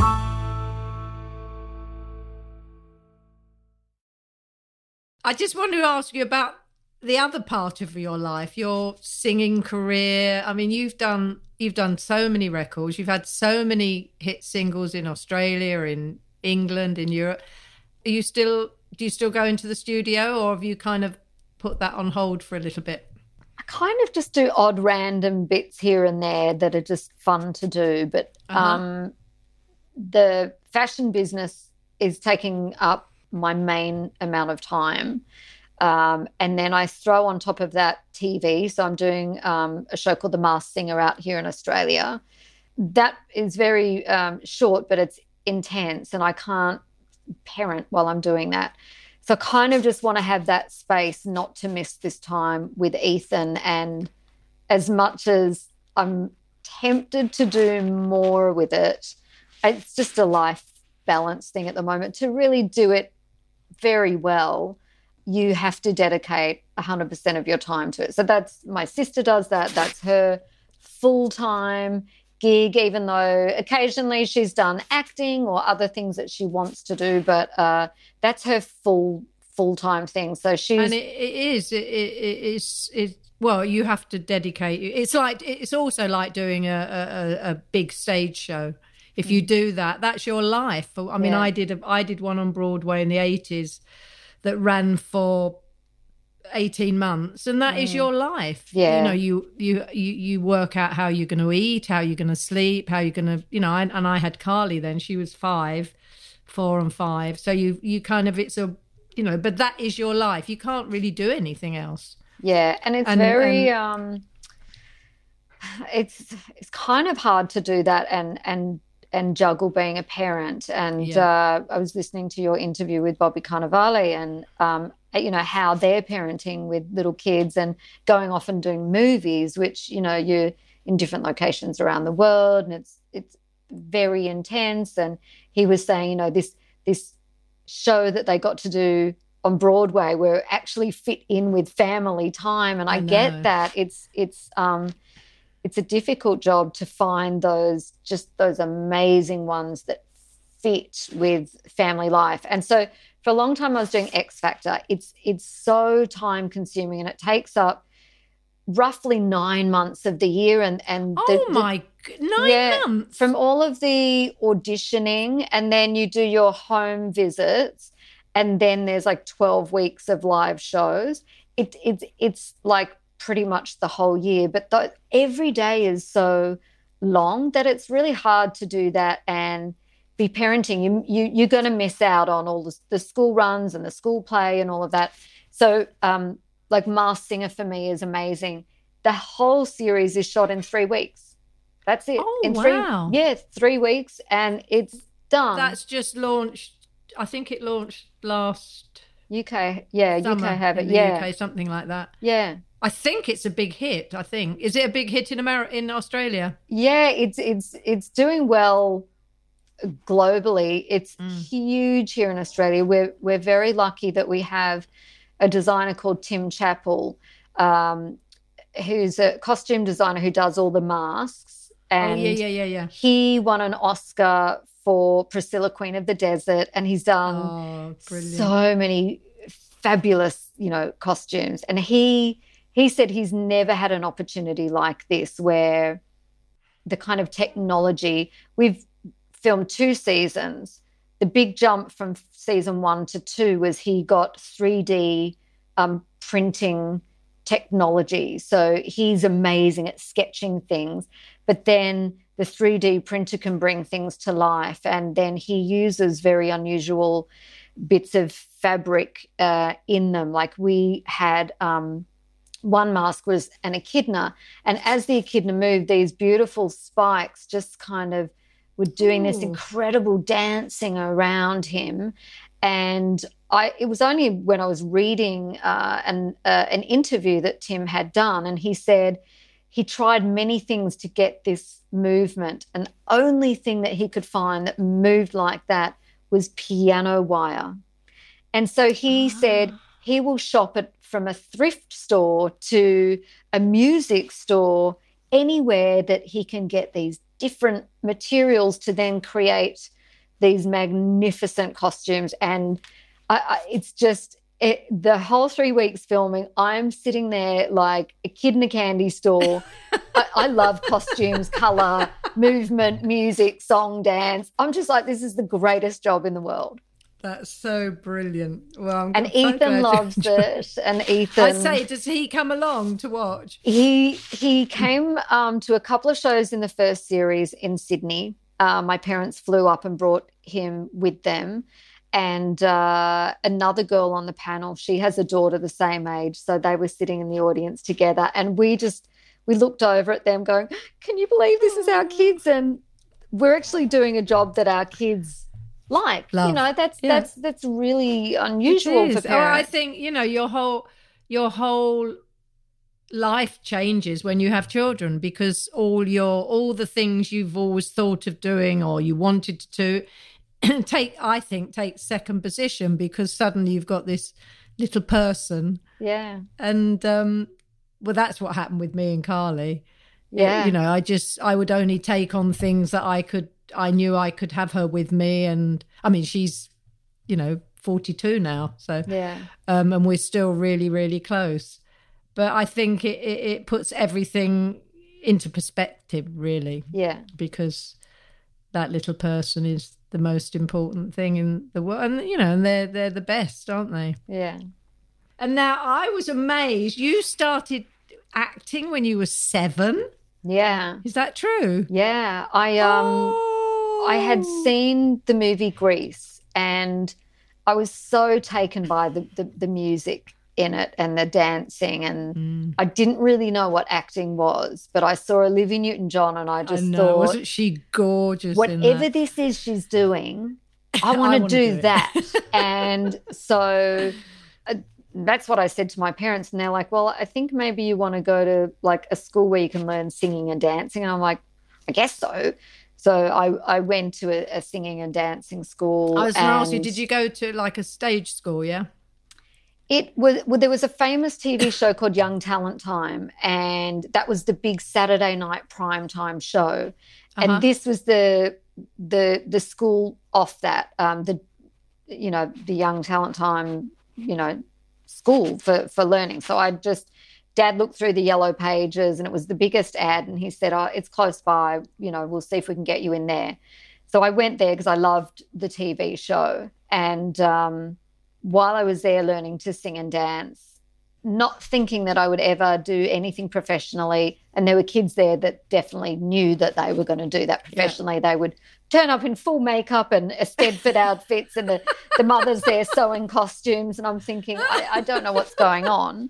I just want to ask you about the other part of your life, your singing career. I mean, you've done you've done so many records. You've had so many hit singles in Australia, in England, in Europe. Are you still do you still go into the studio, or have you kind of put that on hold for a little bit? I kind of just do odd random bits here and there that are just fun to do. But uh-huh. um, the fashion business is taking up my main amount of time. Um, and then I throw on top of that T V. So I'm doing um, a show called The Masked Singer out here in Australia. That is very um, short, but it's intense, and I can't parent while I'm doing that. So I kind of just want to have that space not to miss this time with Ethan. And as much as I'm tempted to do more with it, it's just a life balance thing at the moment. To really do it very well, you have to dedicate one hundred percent of your time to it. So that's, my sister does that. That's her full-time gig, even though occasionally she's done acting or other things that she wants to do, but uh, that's her full, full-time thing. So she's... And it, it is, it, it, it's, it, well, you have to dedicate. It's like, it's also like doing a, a, a big stage show. If you do that, that's your life. I mean, yeah. I did a, I did one on Broadway in the eighties that ran for eighteen months, and that mm. is your life. Yeah. You know, you you you you work out how you're going to eat, how you're going to sleep, how you're going to, you know. I, and I had Carly then; she was five, four and five. So you you kind of it's a you know, but that is your life. You can't really do anything else. Yeah, and it's and, very. And, um, it's it's kind of hard to do that and and. and juggle being a parent. And yeah. uh, I was listening to your interview with Bobby Cannavale and, um, you know, how they're parenting with little kids and going off and doing movies, which, you know, you're in different locations around the world, and it's it's very intense. And he was saying, you know, this this show that they got to do on Broadway were actually fit in with family time. And I, I get that. It's it's um It's a difficult job to find those, just those amazing ones that fit with family life. And so for a long time I was doing X Factor. It's it's so time consuming, and it takes up roughly nine months of the year. And, and oh the, my, the, nine yeah, months? From all of the auditioning, and then you do your home visits, and then there's like twelve weeks of live shows. It, it, it's like pretty much the whole year, but th- every day is so long that it's really hard to do that and be parenting. You, you, you're going to miss out on all the, the school runs and the school play and all of that. So um, like Masked Singer for me is amazing. The whole series is shot in three weeks. That's it. Oh, in wow. Three, yeah, three weeks and it's done. That's just launched. I think it launched last... U K, yeah, U K have it, yeah. U K, something like that. Yeah. I think it's a big hit. I think is it a big hit in America, in Australia? Yeah, it's it's it's doing well globally. It's mm. huge here in Australia. We're we're very lucky that we have a designer called Tim Chappell, um, who's a costume designer who does all the masks. And oh yeah, yeah, yeah, yeah. He won an Oscar for Priscilla, Queen of the Desert, and he's done oh, so many fabulous, you know, costumes. And he he said he's never had an opportunity like this where the kind of technology, we've filmed two seasons. The big jump from season one to two was he got three D um, printing technology. So he's amazing at sketching things, but then the three D printer can bring things to life. And then he uses very unusual bits of fabric uh, in them. Like we had um, one mask was an echidna, and as the echidna moved, these beautiful spikes just kind of were doing Ooh. This incredible dancing around him. And I, it was only when I was reading uh, an, uh, an interview that Tim had done, and he said he tried many things to get this movement, and the only thing that he could find that moved like that was piano wire. And so he ah. said he will shop it from a thrift store to a music store, anywhere that he can get these different materials to then create these magnificent costumes. And I, I, it's just it, the whole three weeks filming, I'm sitting there like a kid in a candy store. I, I love costumes, colour, movement, music, song, dance. I'm just like, this is the greatest job in the world. That's so brilliant. Well, I'm and so Ethan loves it. And Ethan, I say, does he come along to watch? He he came um, to a couple of shows in the first series in Sydney. Uh, my parents flew up and brought him with them. And uh, another girl on the panel, she has a daughter the same age, so they were sitting in the audience together. And we just we looked over at them, going, "Can you believe this is our kids?" And we're actually doing a job that our kids like. Love. You know, that's yeah. that's that's really unusual for parents. Oh, I think, you know, your whole your whole life changes when you have children, because all your all the things you've always thought of doing or you wanted to take, I think, take second position, because suddenly you've got this little person. Yeah. And um well, that's what happened with me and Carly. Yeah. You know, I just I would only take on things that I could I knew I could have her with me. And I mean, she's, you know, forty-two now. So, yeah. Um, and we're still really, really close. But I think it, it, it puts everything into perspective, really. Yeah. Because that little person is the most important thing in the world. And, you know, and they're, they're the best, aren't they? Yeah. And now I was amazed. You started acting when you were seven. Yeah. Is that true? Yeah. I, um... Oh. I had seen the movie Grease, and I was so taken by the, the, the music in it and the dancing, and mm. I didn't really know what acting was, but I saw Olivia Newton-John and I just I know. thought, wasn't she gorgeous? Whatever this is she's doing, I want to do, do that. And so uh, that's what I said to my parents, and they're like, well, I think maybe you want to go to like a school where you can learn singing and dancing. And I'm like, I guess so. So I, I went to a, a singing and dancing school. I was going to ask you, did you go to like a stage school, yeah? It was, well, there was a famous T V show called Young Talent Time, and that was the big Saturday night prime time show. And uh-huh. this was the the the school off that, um, the you know, the Young Talent Time, you know, school for, for learning. So I just... Dad looked through the yellow pages, and it was the biggest ad, and he said, oh, it's close by, you know, we'll see if we can get you in there. So I went there because I loved the T V show. And um, while I was there learning to sing and dance, not thinking that I would ever do anything professionally, and there were kids there that definitely knew that they were going to do that professionally. Yeah. They would turn up in full makeup and Stedford outfits, and the, the mothers there sewing costumes, and I'm thinking, I, I don't know what's going on.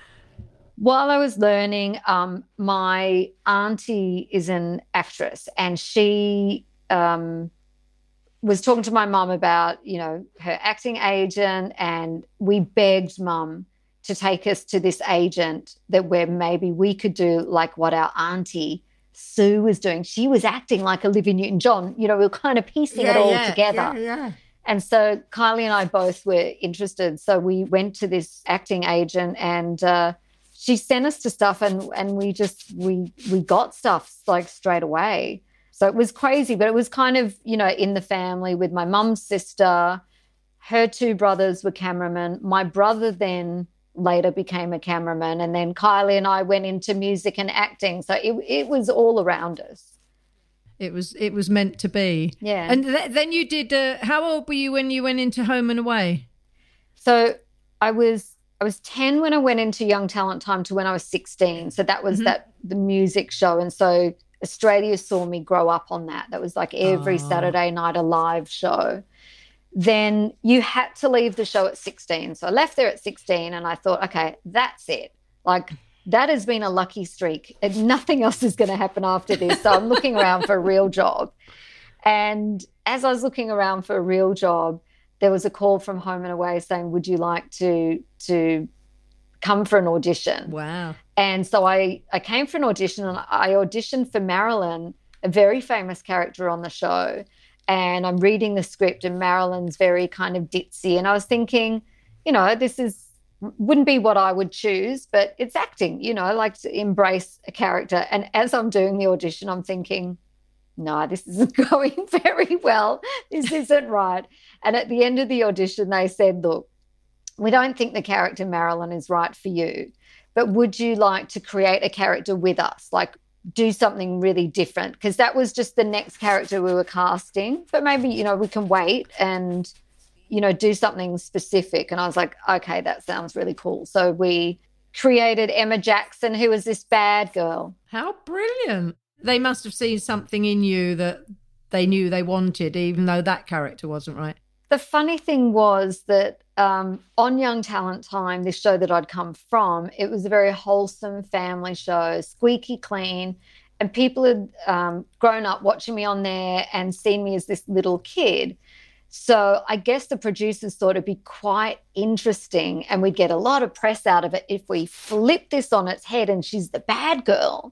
While I was learning, um, my auntie is an actress, and she um, was talking to my mum about, you know, her acting agent, and we begged mum to take us to this agent that where maybe we could do like what our auntie Sue was doing. She was acting like Olivia Newton-John. You know, we were kind of piecing yeah, it all yeah, together. Yeah, yeah. And so Kylie and I both were interested. So we went to this acting agent, and uh, she sent us to stuff, and, and we just, we, we got stuff like straight away. So it was crazy, but it was kind of, you know, in the family with my mum's sister. Her two brothers were cameramen. My brother then later became a cameraman. And then Kylie and I went into music and acting. So it, it was all around us. It was it was meant to be. Yeah. And th- then you did, uh, how old were you when you went into Home and Away? So I was I was ten when I went into Young Talent Time to when I was sixteen. So that was mm-hmm. that the music show. And so Australia saw me grow up on that. That was like every oh. Saturday night a live show. Then you had to leave the show at sixteen. So I left there at sixteen and I thought, okay, that's it. Like that has been a lucky streak. And nothing else is going to happen after this. So I'm looking around for a real job. And as I was looking around for a real job, there was a call from Home and Away saying, would you like to to come for an audition? Wow. And so I, I came for an audition and I auditioned for Marilyn, a very famous character on the show. And I'm reading the script and Marilyn's very kind of ditzy. And I was thinking, you know, this is wouldn't be what I would choose, but it's acting, you know, I like to embrace a character. And as I'm doing the audition, I'm thinking, no, this isn't going very well. This isn't right. And at the end of the audition, they said, look, we don't think the character Marilyn is right for you, but would you like to create a character with us? Like do something really different? Because that was just the next character we were casting. But maybe, you know, we can wait and, you know, do something specific. And I was like, okay, that sounds really cool. So we created Emma Jackson, who was this bad girl. How brilliant. They must have seen something in you that they knew they wanted, even though that character wasn't right. The funny thing was that um, on Young Talent Time, this show that I'd come from, it was a very wholesome family show, squeaky clean, and people had um, grown up watching me on there and seen me as this little kid. So I guess the producers thought it'd be quite interesting and we'd get a lot of press out of it if we flip this on its head and she's the bad girl.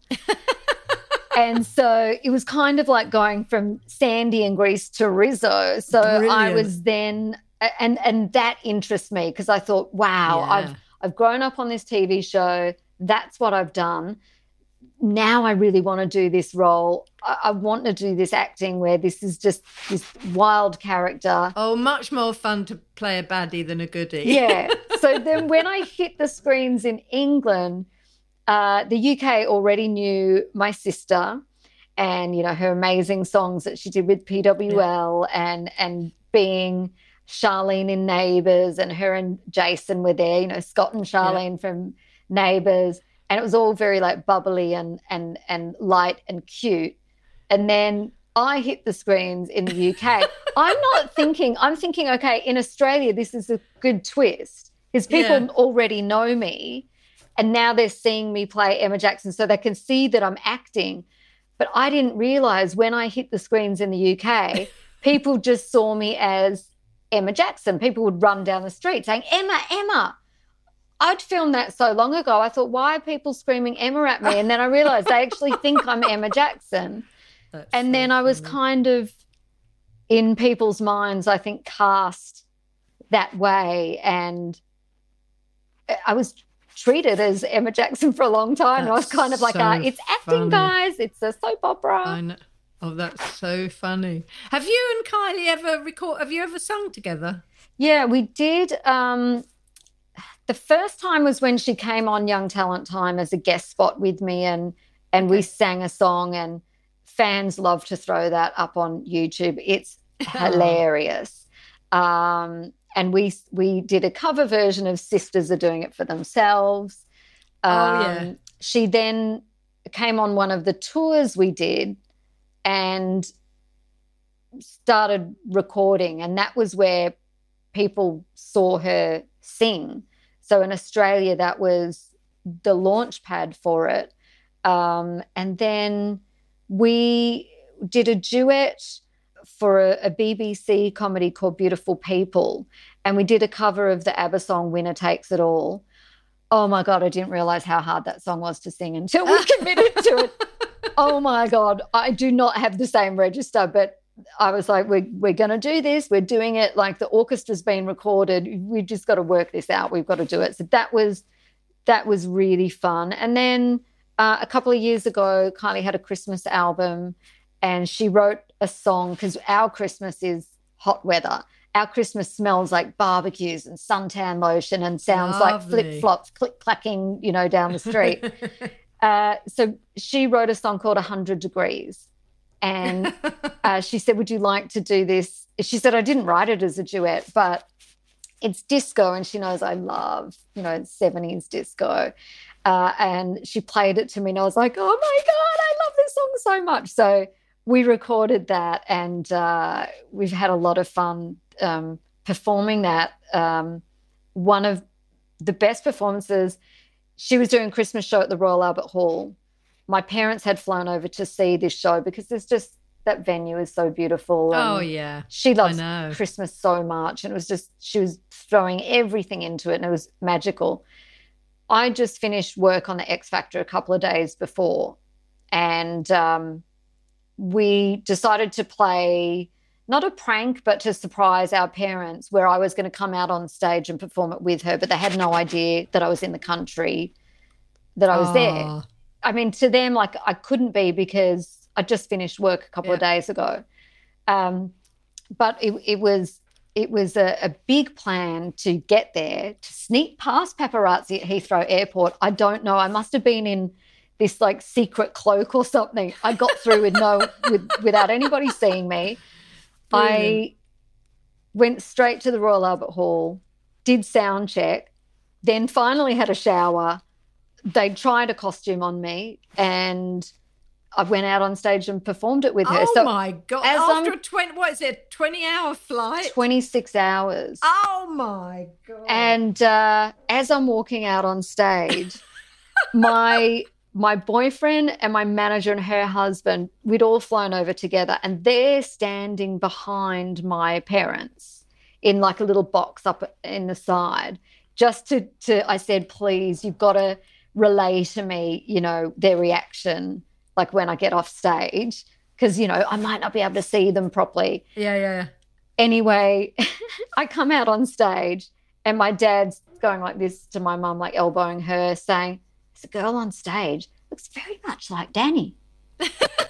And so it was kind of like going from Sandy and Grease to Rizzo. So Brilliant. I was then, and and that interests me because I thought, wow, yeah. I've I've grown up on this T V show. That's what I've done. Now I really want to do this role. I, I want to do this acting where this is just this wild character. Oh, much more fun to play a baddie than a goodie. Yeah. So then when I hit the screens in England, Uh, the U K already knew my sister and, you know, her amazing songs that she did with P W L yeah. and and being Charlene in Neighbours, and her and Jason were there, you know, Scott and Charlene yeah. from Neighbours. And it was all very like bubbly and and and light and cute. And then I hit the screens in the U K. I'm not thinking, I'm thinking, okay, in Australia, this is a good twist because people yeah. already know me. And now they're seeing me play Emma Jackson so they can see that I'm acting. But I didn't realise when I hit the screens in the U K, people just saw me as Emma Jackson. People would run down the street saying, Emma, Emma. I'd filmed that so long ago. I thought, why are people screaming Emma at me? And then I realised they actually think I'm Emma Jackson. That's and so then I was funny. Kind of in people's minds, I think, cast that way. And I was treated as Emma Jackson for a long time. And I was kind of like, so uh, it's acting, funny. Guys. It's a soap opera. I know. Oh, that's so funny. Have you and Kylie ever record? Have you ever sung together? Yeah, we did. Um, the first time was when she came on Young Talent Time as a guest spot with me, and and okay. we sang a song, and fans love to throw that up on YouTube. It's hilarious. Um And we we did a cover version of Sisters Are Doing It For Themselves. Um, oh, yeah. She then came on one of the tours we did and started recording, and that was where people saw her sing. So in Australia, that was the launch pad for it. Um, and then we did a duet for a, a B B C comedy called Beautiful People, and we did a cover of the ABBA song Winner Takes It All. Oh, my God, I didn't realise how hard that song was to sing until we committed to it. Oh, my God, I do not have the same register, but I was like, we're, we're going to do this. We're doing it. Like the orchestra's been recorded. We've just got to work this out. We've got to do it. So that was, that was really fun. And then uh, a couple of years ago, Kylie had a Christmas album, and she wrote a song because our Christmas is hot weather, our Christmas smells like barbecues and suntan lotion and sounds Lovely. like flip-flops click-clacking, you know, down the street. uh, so she wrote a song called one hundred degrees. And uh, she said, would you like to do this? She said, I didn't write it as a duet, but it's disco. And she knows I love, you know, seventies disco. Uh, and she played it to me and I was like, oh, my God, I love this song so much. So we recorded that and uh, we've had a lot of fun um, performing that. Um, one of the best performances, she was doing a Christmas show at the Royal Albert Hall. My parents had flown over to see this show because there's just, that venue is so beautiful. Oh, yeah. She loves Christmas so much. And it was just, she was throwing everything into it and it was magical. I just finished work on the X Factor a couple of days before and um, we decided to play not a prank, but to surprise our parents where I was going to come out on stage and perform it with her, but they had no idea that I was in the country, that I was oh. there. I mean, to them, like I couldn't be because I just finished work a couple yeah. of days ago. Um, but it, it was it was a, a big plan to get there, to sneak past paparazzi at Heathrow Airport. I don't know. I must have been in this like secret cloak or something. I got through with no with, without anybody seeing me. Brilliant. I went straight to the Royal Albert Hall, did sound check, then finally had a shower. They tried a costume on me and I went out on stage and performed it with her. Oh, so my God. After a twenty, what is it, twenty-hour flight? twenty-six hours. Oh, my God. And uh, as I'm walking out on stage, my my boyfriend and my manager and her husband, we'd all flown over together and they're standing behind my parents in like a little box up in the side just to, to I said, please, you've got to relay to me, you know, their reaction, like when I get off stage, because, you know, I might not be able to see them properly. Yeah, yeah, yeah. Anyway, I come out on stage and my dad's going like this to my mum, like elbowing her, saying, there's a girl on stage, looks very much like Danny. I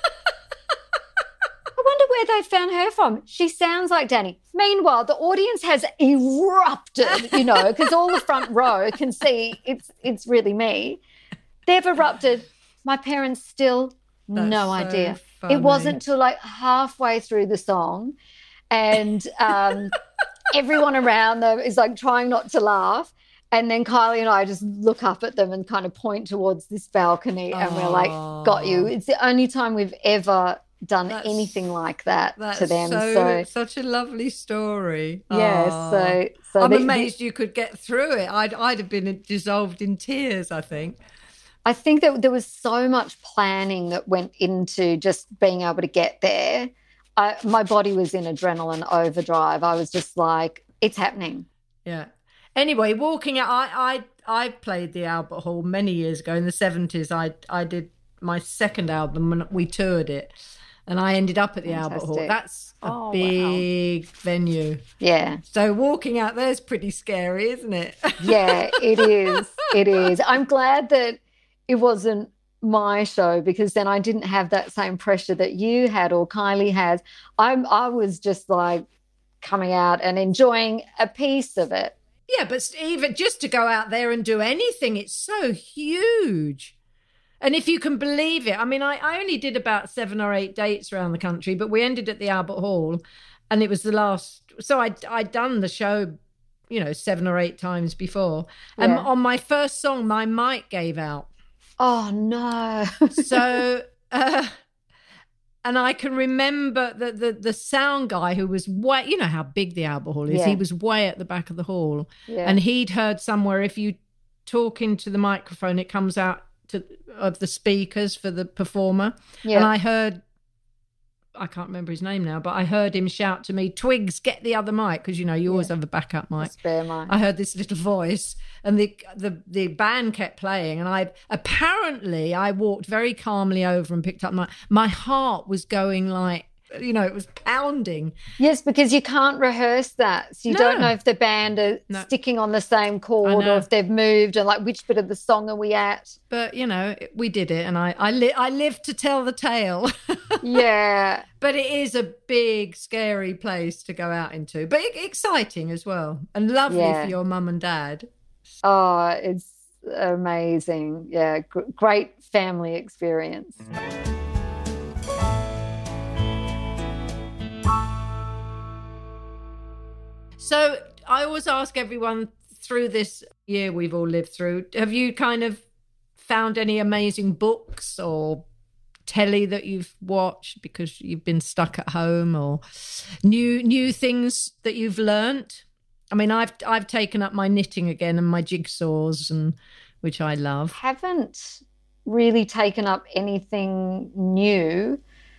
wonder where they found her from. She sounds like Danny. Meanwhile, the audience has erupted, you know, because all the front row can see it's it's really me. They've erupted. My parents still That's no so idea. Funny. It wasn't till like halfway through the song and um, everyone around them is like trying not to laugh. And then Kylie and I just look up at them and kind of point towards this balcony and oh. we're like, got you. It's the only time we've ever done that's, anything like that to them. So, so such a lovely story. Yeah, oh. so, so I'm the, amazed you could get through it. I'd I'd have been dissolved in tears, I think. I think that there was so much planning that went into just being able to get there. I, my body was in adrenaline overdrive. I was just like, it's happening. Yeah. Anyway, walking out, I, I I played the Albert Hall many years ago in the seventies. I I did my second album and we toured it, and I ended up at the Fantastic. Albert Hall. That's a oh, big wow. venue. Yeah. So walking out there is pretty scary, isn't it? Yeah, it is. It is. I'm glad that it wasn't my show because then I didn't have that same pressure that you had or Kylie has. I'm I was just like coming out and enjoying a piece of it. Yeah, but even just to go out there and do anything, it's so huge. And if you can believe it, I mean, I, I only did about seven or eight dates around the country, but we ended at the Albert Hall and it was the last. So I, I'd done the show, you know, seven or eight times before. And yeah. on my first song, my mic gave out. Oh, no. so... Uh, And I can remember the, the the sound guy who was way, you know how big the Albert Hall is. Yeah. He was way at the back of the hall. Yeah. And he'd heard somewhere if you talk into the microphone, it comes out to of the speakers for the performer. Yeah. And I heard, I can't remember his name now, but I heard him shout to me, Twigs, get the other mic, because, you know, you always yeah. have a backup mic. A spare mic. I heard this little voice and the, the the band kept playing and I apparently I walked very calmly over and picked up my, my heart was going like you know, it was pounding. Yes, because you can't rehearse that. So you No. don't know if the band are No. sticking on the same I chord know. or if they've moved and like which bit of the song are we at. But, you know, we did it, and I I, li- I lived to tell the tale. Yeah. But it is a big, scary place to go out into, but e- exciting as well, and lovely Yeah. for your mum and dad. Oh, it's amazing. Yeah, gr- great family experience. So I always ask everyone through this year we've all lived through, have you kind of found any amazing books or telly that you've watched because you've been stuck at home, or new new things that you've learnt? I mean, I've I've taken up my knitting again and my jigsaws, and which I love. Haven't really taken up anything new.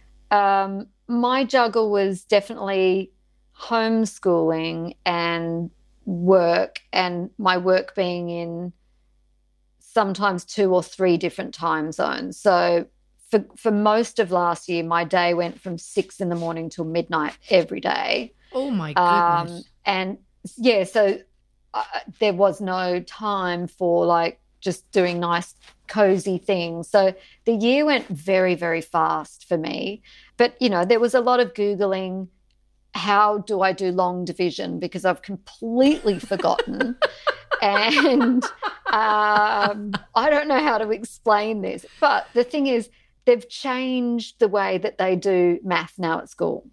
Um, my juggle was definitely homeschooling and work, and my work being in sometimes two or three different time zones. So for, for most of last year, my day went from six in the morning till midnight every day. Oh, my Um, goodness. and yeah, so uh, there was no time for like just doing nice, cozy things. So the year went very, very fast for me. But, you know, there was a lot of Googling, how do I do long division? Because I've completely forgotten. And um, I don't know how to explain this. But the thing is, they've changed the way that they do math now at school.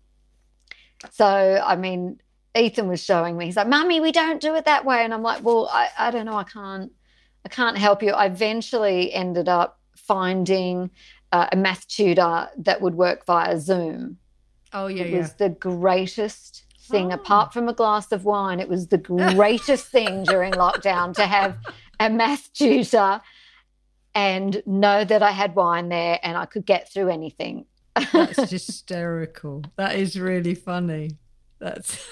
So, I mean, Ethan was showing me, he's like, Mummy, we don't do it that way. And I'm like, well, I, I don't know. I can't, I can't help you. I eventually ended up finding uh, a math tutor that would work via Zoom. Oh, yeah, It yeah. was the greatest thing, Oh. apart from a glass of wine. It was the greatest thing during lockdown to have a math tutor and know that I had wine there and I could get through anything. That's hysterical. That is really funny. That's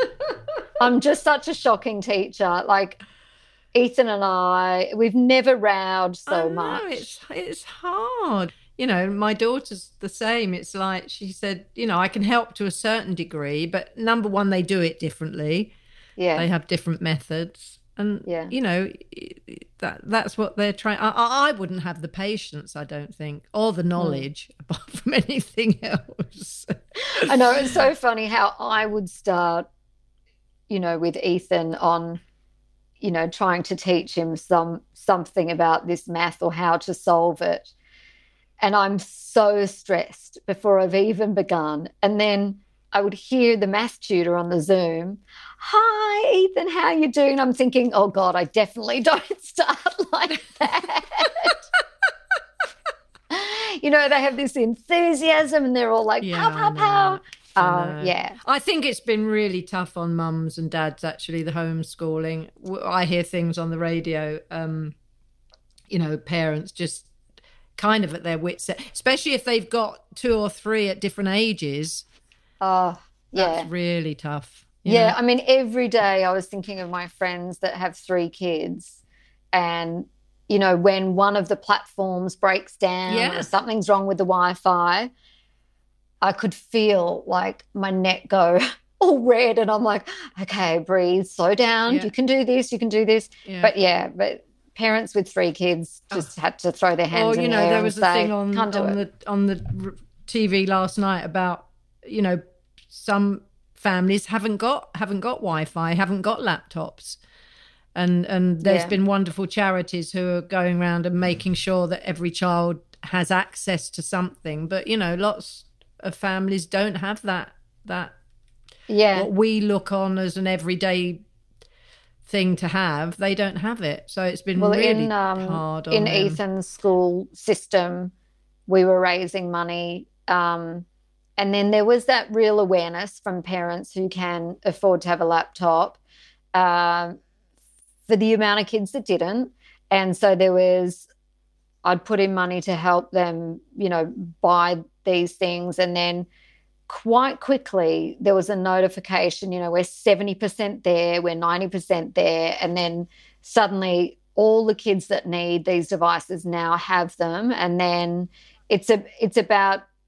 I'm just such a shocking teacher. Like Ethan and I, we've never rowed so I know, much. It's it's hard. You know, my daughter's the same. It's like she said, you know, I can help to a certain degree, but number one, they do it differently. Yeah. They have different methods. And, Yeah. you know, that that's what they're trying. I, I I wouldn't have the patience, I don't think, or the knowledge, apart from anything else. I know, it's so funny how I would start, you know, with Ethan on, you know, trying to teach him some something about this math or how to solve it. And I'm so stressed before I've even begun. And then I would hear the math tutor on the Zoom, hi, Ethan, how you doing? I'm thinking, oh, God, I definitely don't start like that. You know, they have this enthusiasm and they're all like, Yeah, pow, pow, I pow. know. I Um, know. yeah. I think it's been really tough on mums and dads, actually, the homeschooling. W- I hear things on the radio, um, you know, parents just kind of at their wits' end, especially if they've got two or three at different ages. Oh, yeah. That's really tough. you Yeah, know? I mean, every day I was thinking of my friends that have three kids, and you know, when one of the platforms breaks down Yeah. or something's wrong with the Wi-Fi, I could feel like my neck go all red, and I'm like, okay, breathe, slow down. Yeah. You can do this. You can do this. Yeah. But yeah, but parents with three kids just had to throw their hands Or, in you the know, air there and was a say, thing on, can't do on it. the on the r- T V last night about, you know, some families haven't got haven't got Wi-Fi, haven't got laptops. And and there's Yeah. been wonderful charities who are going around and making sure that every child has access to something. But, you know, lots of families don't have that that Yeah. what we look on as an everyday thing to have. They don't have it. So it's been Well, really in um, hard on in them. Ethan's school system, we were raising money, um, and then there was that real awareness from parents who can afford to have a laptop um, for the amount of kids that didn't, and so there was. I'd put in money to help them, you know, buy these things, and then quite quickly there was a notification, you know, we're seventy percent there, we're ninety percent there, and then suddenly all the kids that need these devices now have them. And then it's a it's about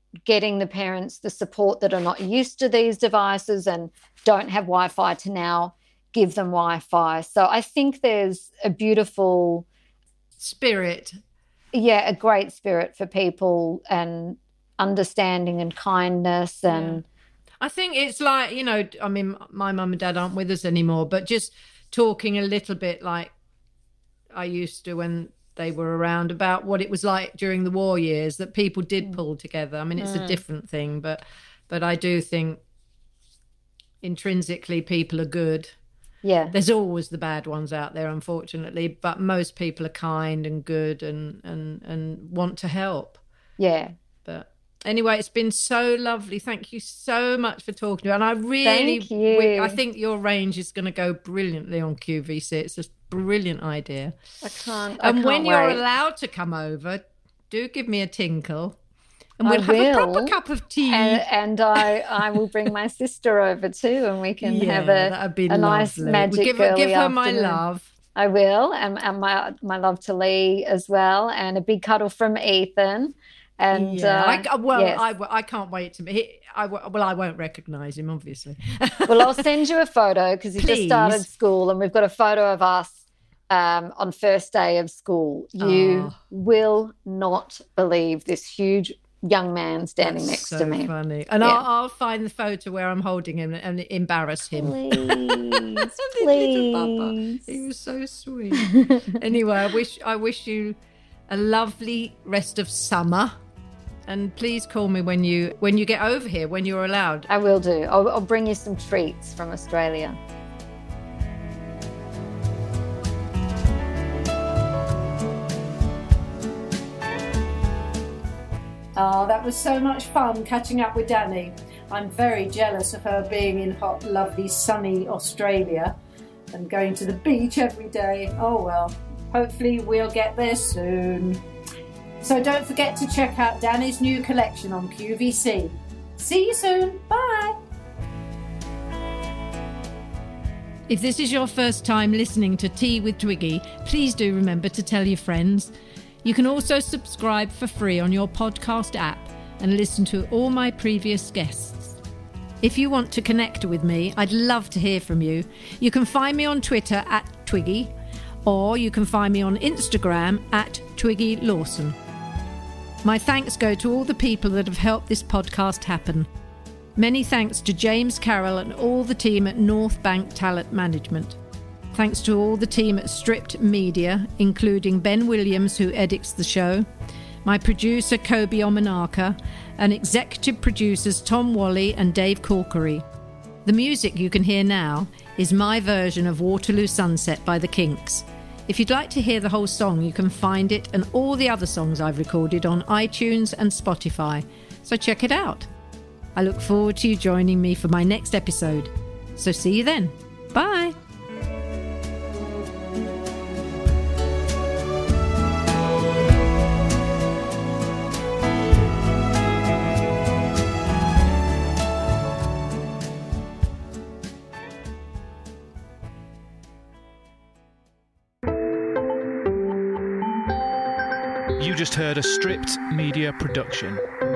getting the parents the support that are not used to these devices and don't have Wi-Fi to now give them Wi-Fi. So I think there's a beautiful spirit. Yeah, a great spirit for people and understanding and kindness. And yeah. I think it's like, you know, I mean, my mum and dad aren't with us anymore, but just talking a little bit like I used to when they were around about what it was like during the war years, that people did pull together. I mean, it's mm. a different thing, but but I do think intrinsically people are good. Yeah. There's always the bad ones out there, unfortunately, but most people are kind and good and and, and want to help. Yeah. But anyway, it's been so lovely. Thank you so much for talking to me. And I really, Thank you. I think your range is going to go brilliantly on Q V C. It's a brilliant idea. I can't. I and can't when wait. you're allowed to come over, do give me a tinkle. And we'll I have will. a proper cup of tea. And, and I, I will bring my sister over too, and we can yeah, have a, that'd be a nice lovely. magic We'll give, her, give her my afternoon. love. I will, and, and my my love to Lee as well, and a big cuddle from Ethan. And yeah, uh, I, well, yes. I, I can't wait to meet. I, well, I won't recognise him, obviously. Well, I'll send you a photo because he Please. just started school, and we've got a photo of us um, on first day of school. You Oh. will not believe this huge young man standing That's next so to me. Funny, and Yeah. I'll, I'll find the photo where I'm holding him and embarrass him. Please, Little Papa. please. He was so sweet. Anyway, I wish I wish you a lovely rest of summer, and please call me when you when you get over here, when you're allowed. I will do. I'll, I'll bring you some treats from Australia. Oh, that was so much fun catching up with Danny. I'm very jealous of her being in hot, lovely, sunny Australia and going to the beach every day. Oh well, hopefully we'll get there soon. So don't forget to check out Danny's new collection on Q V C. See you soon. Bye. If this is your first time listening to Tea with Twiggy, please do remember to tell your friends. You can also subscribe for free on your podcast app and listen to all my previous guests. If you want to connect with me, I'd love to hear from you. You can find me on Twitter at Twiggy, or you can find me on Instagram at Twiggy Lawson. My thanks go to all the people that have helped this podcast happen. Many thanks to James Carroll and all the team at North Bank Talent Management. Thanks to all the team at Stripped Media, including Ben Williams, who edits the show, my producer Kobe Omanaka, and executive producers Tom Wally and Dave Corkery. The music you can hear now is my version of Waterloo Sunset by the Kinks. If you'd like to hear the whole song, you can find it and all the other songs I've recorded on iTunes and Spotify, so check it out. I look forward to you joining me for my next episode. So see you then. Bye. You just heard a Stripped Media production.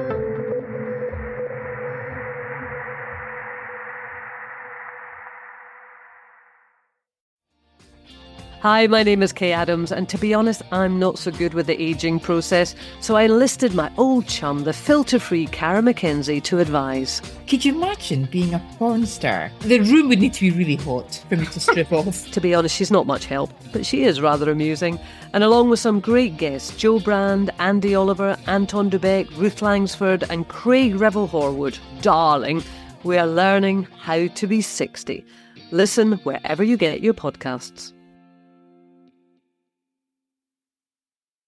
Hi, my name is Kay Adams, and to be honest, I'm not so good with the ageing process, so I enlisted my old chum, the filter-free Cara McKenzie, to advise. Could you imagine being a porn star? The room would need to be really hot for me to strip off. To be honest, she's not much help, but she is rather amusing. And along with some great guests, Joe Brand, Andy Oliver, Anton Dubeck, Ruth Langsford and Craig Revel-Horwood, darling, we are learning how to be sixty. Listen wherever you get your podcasts.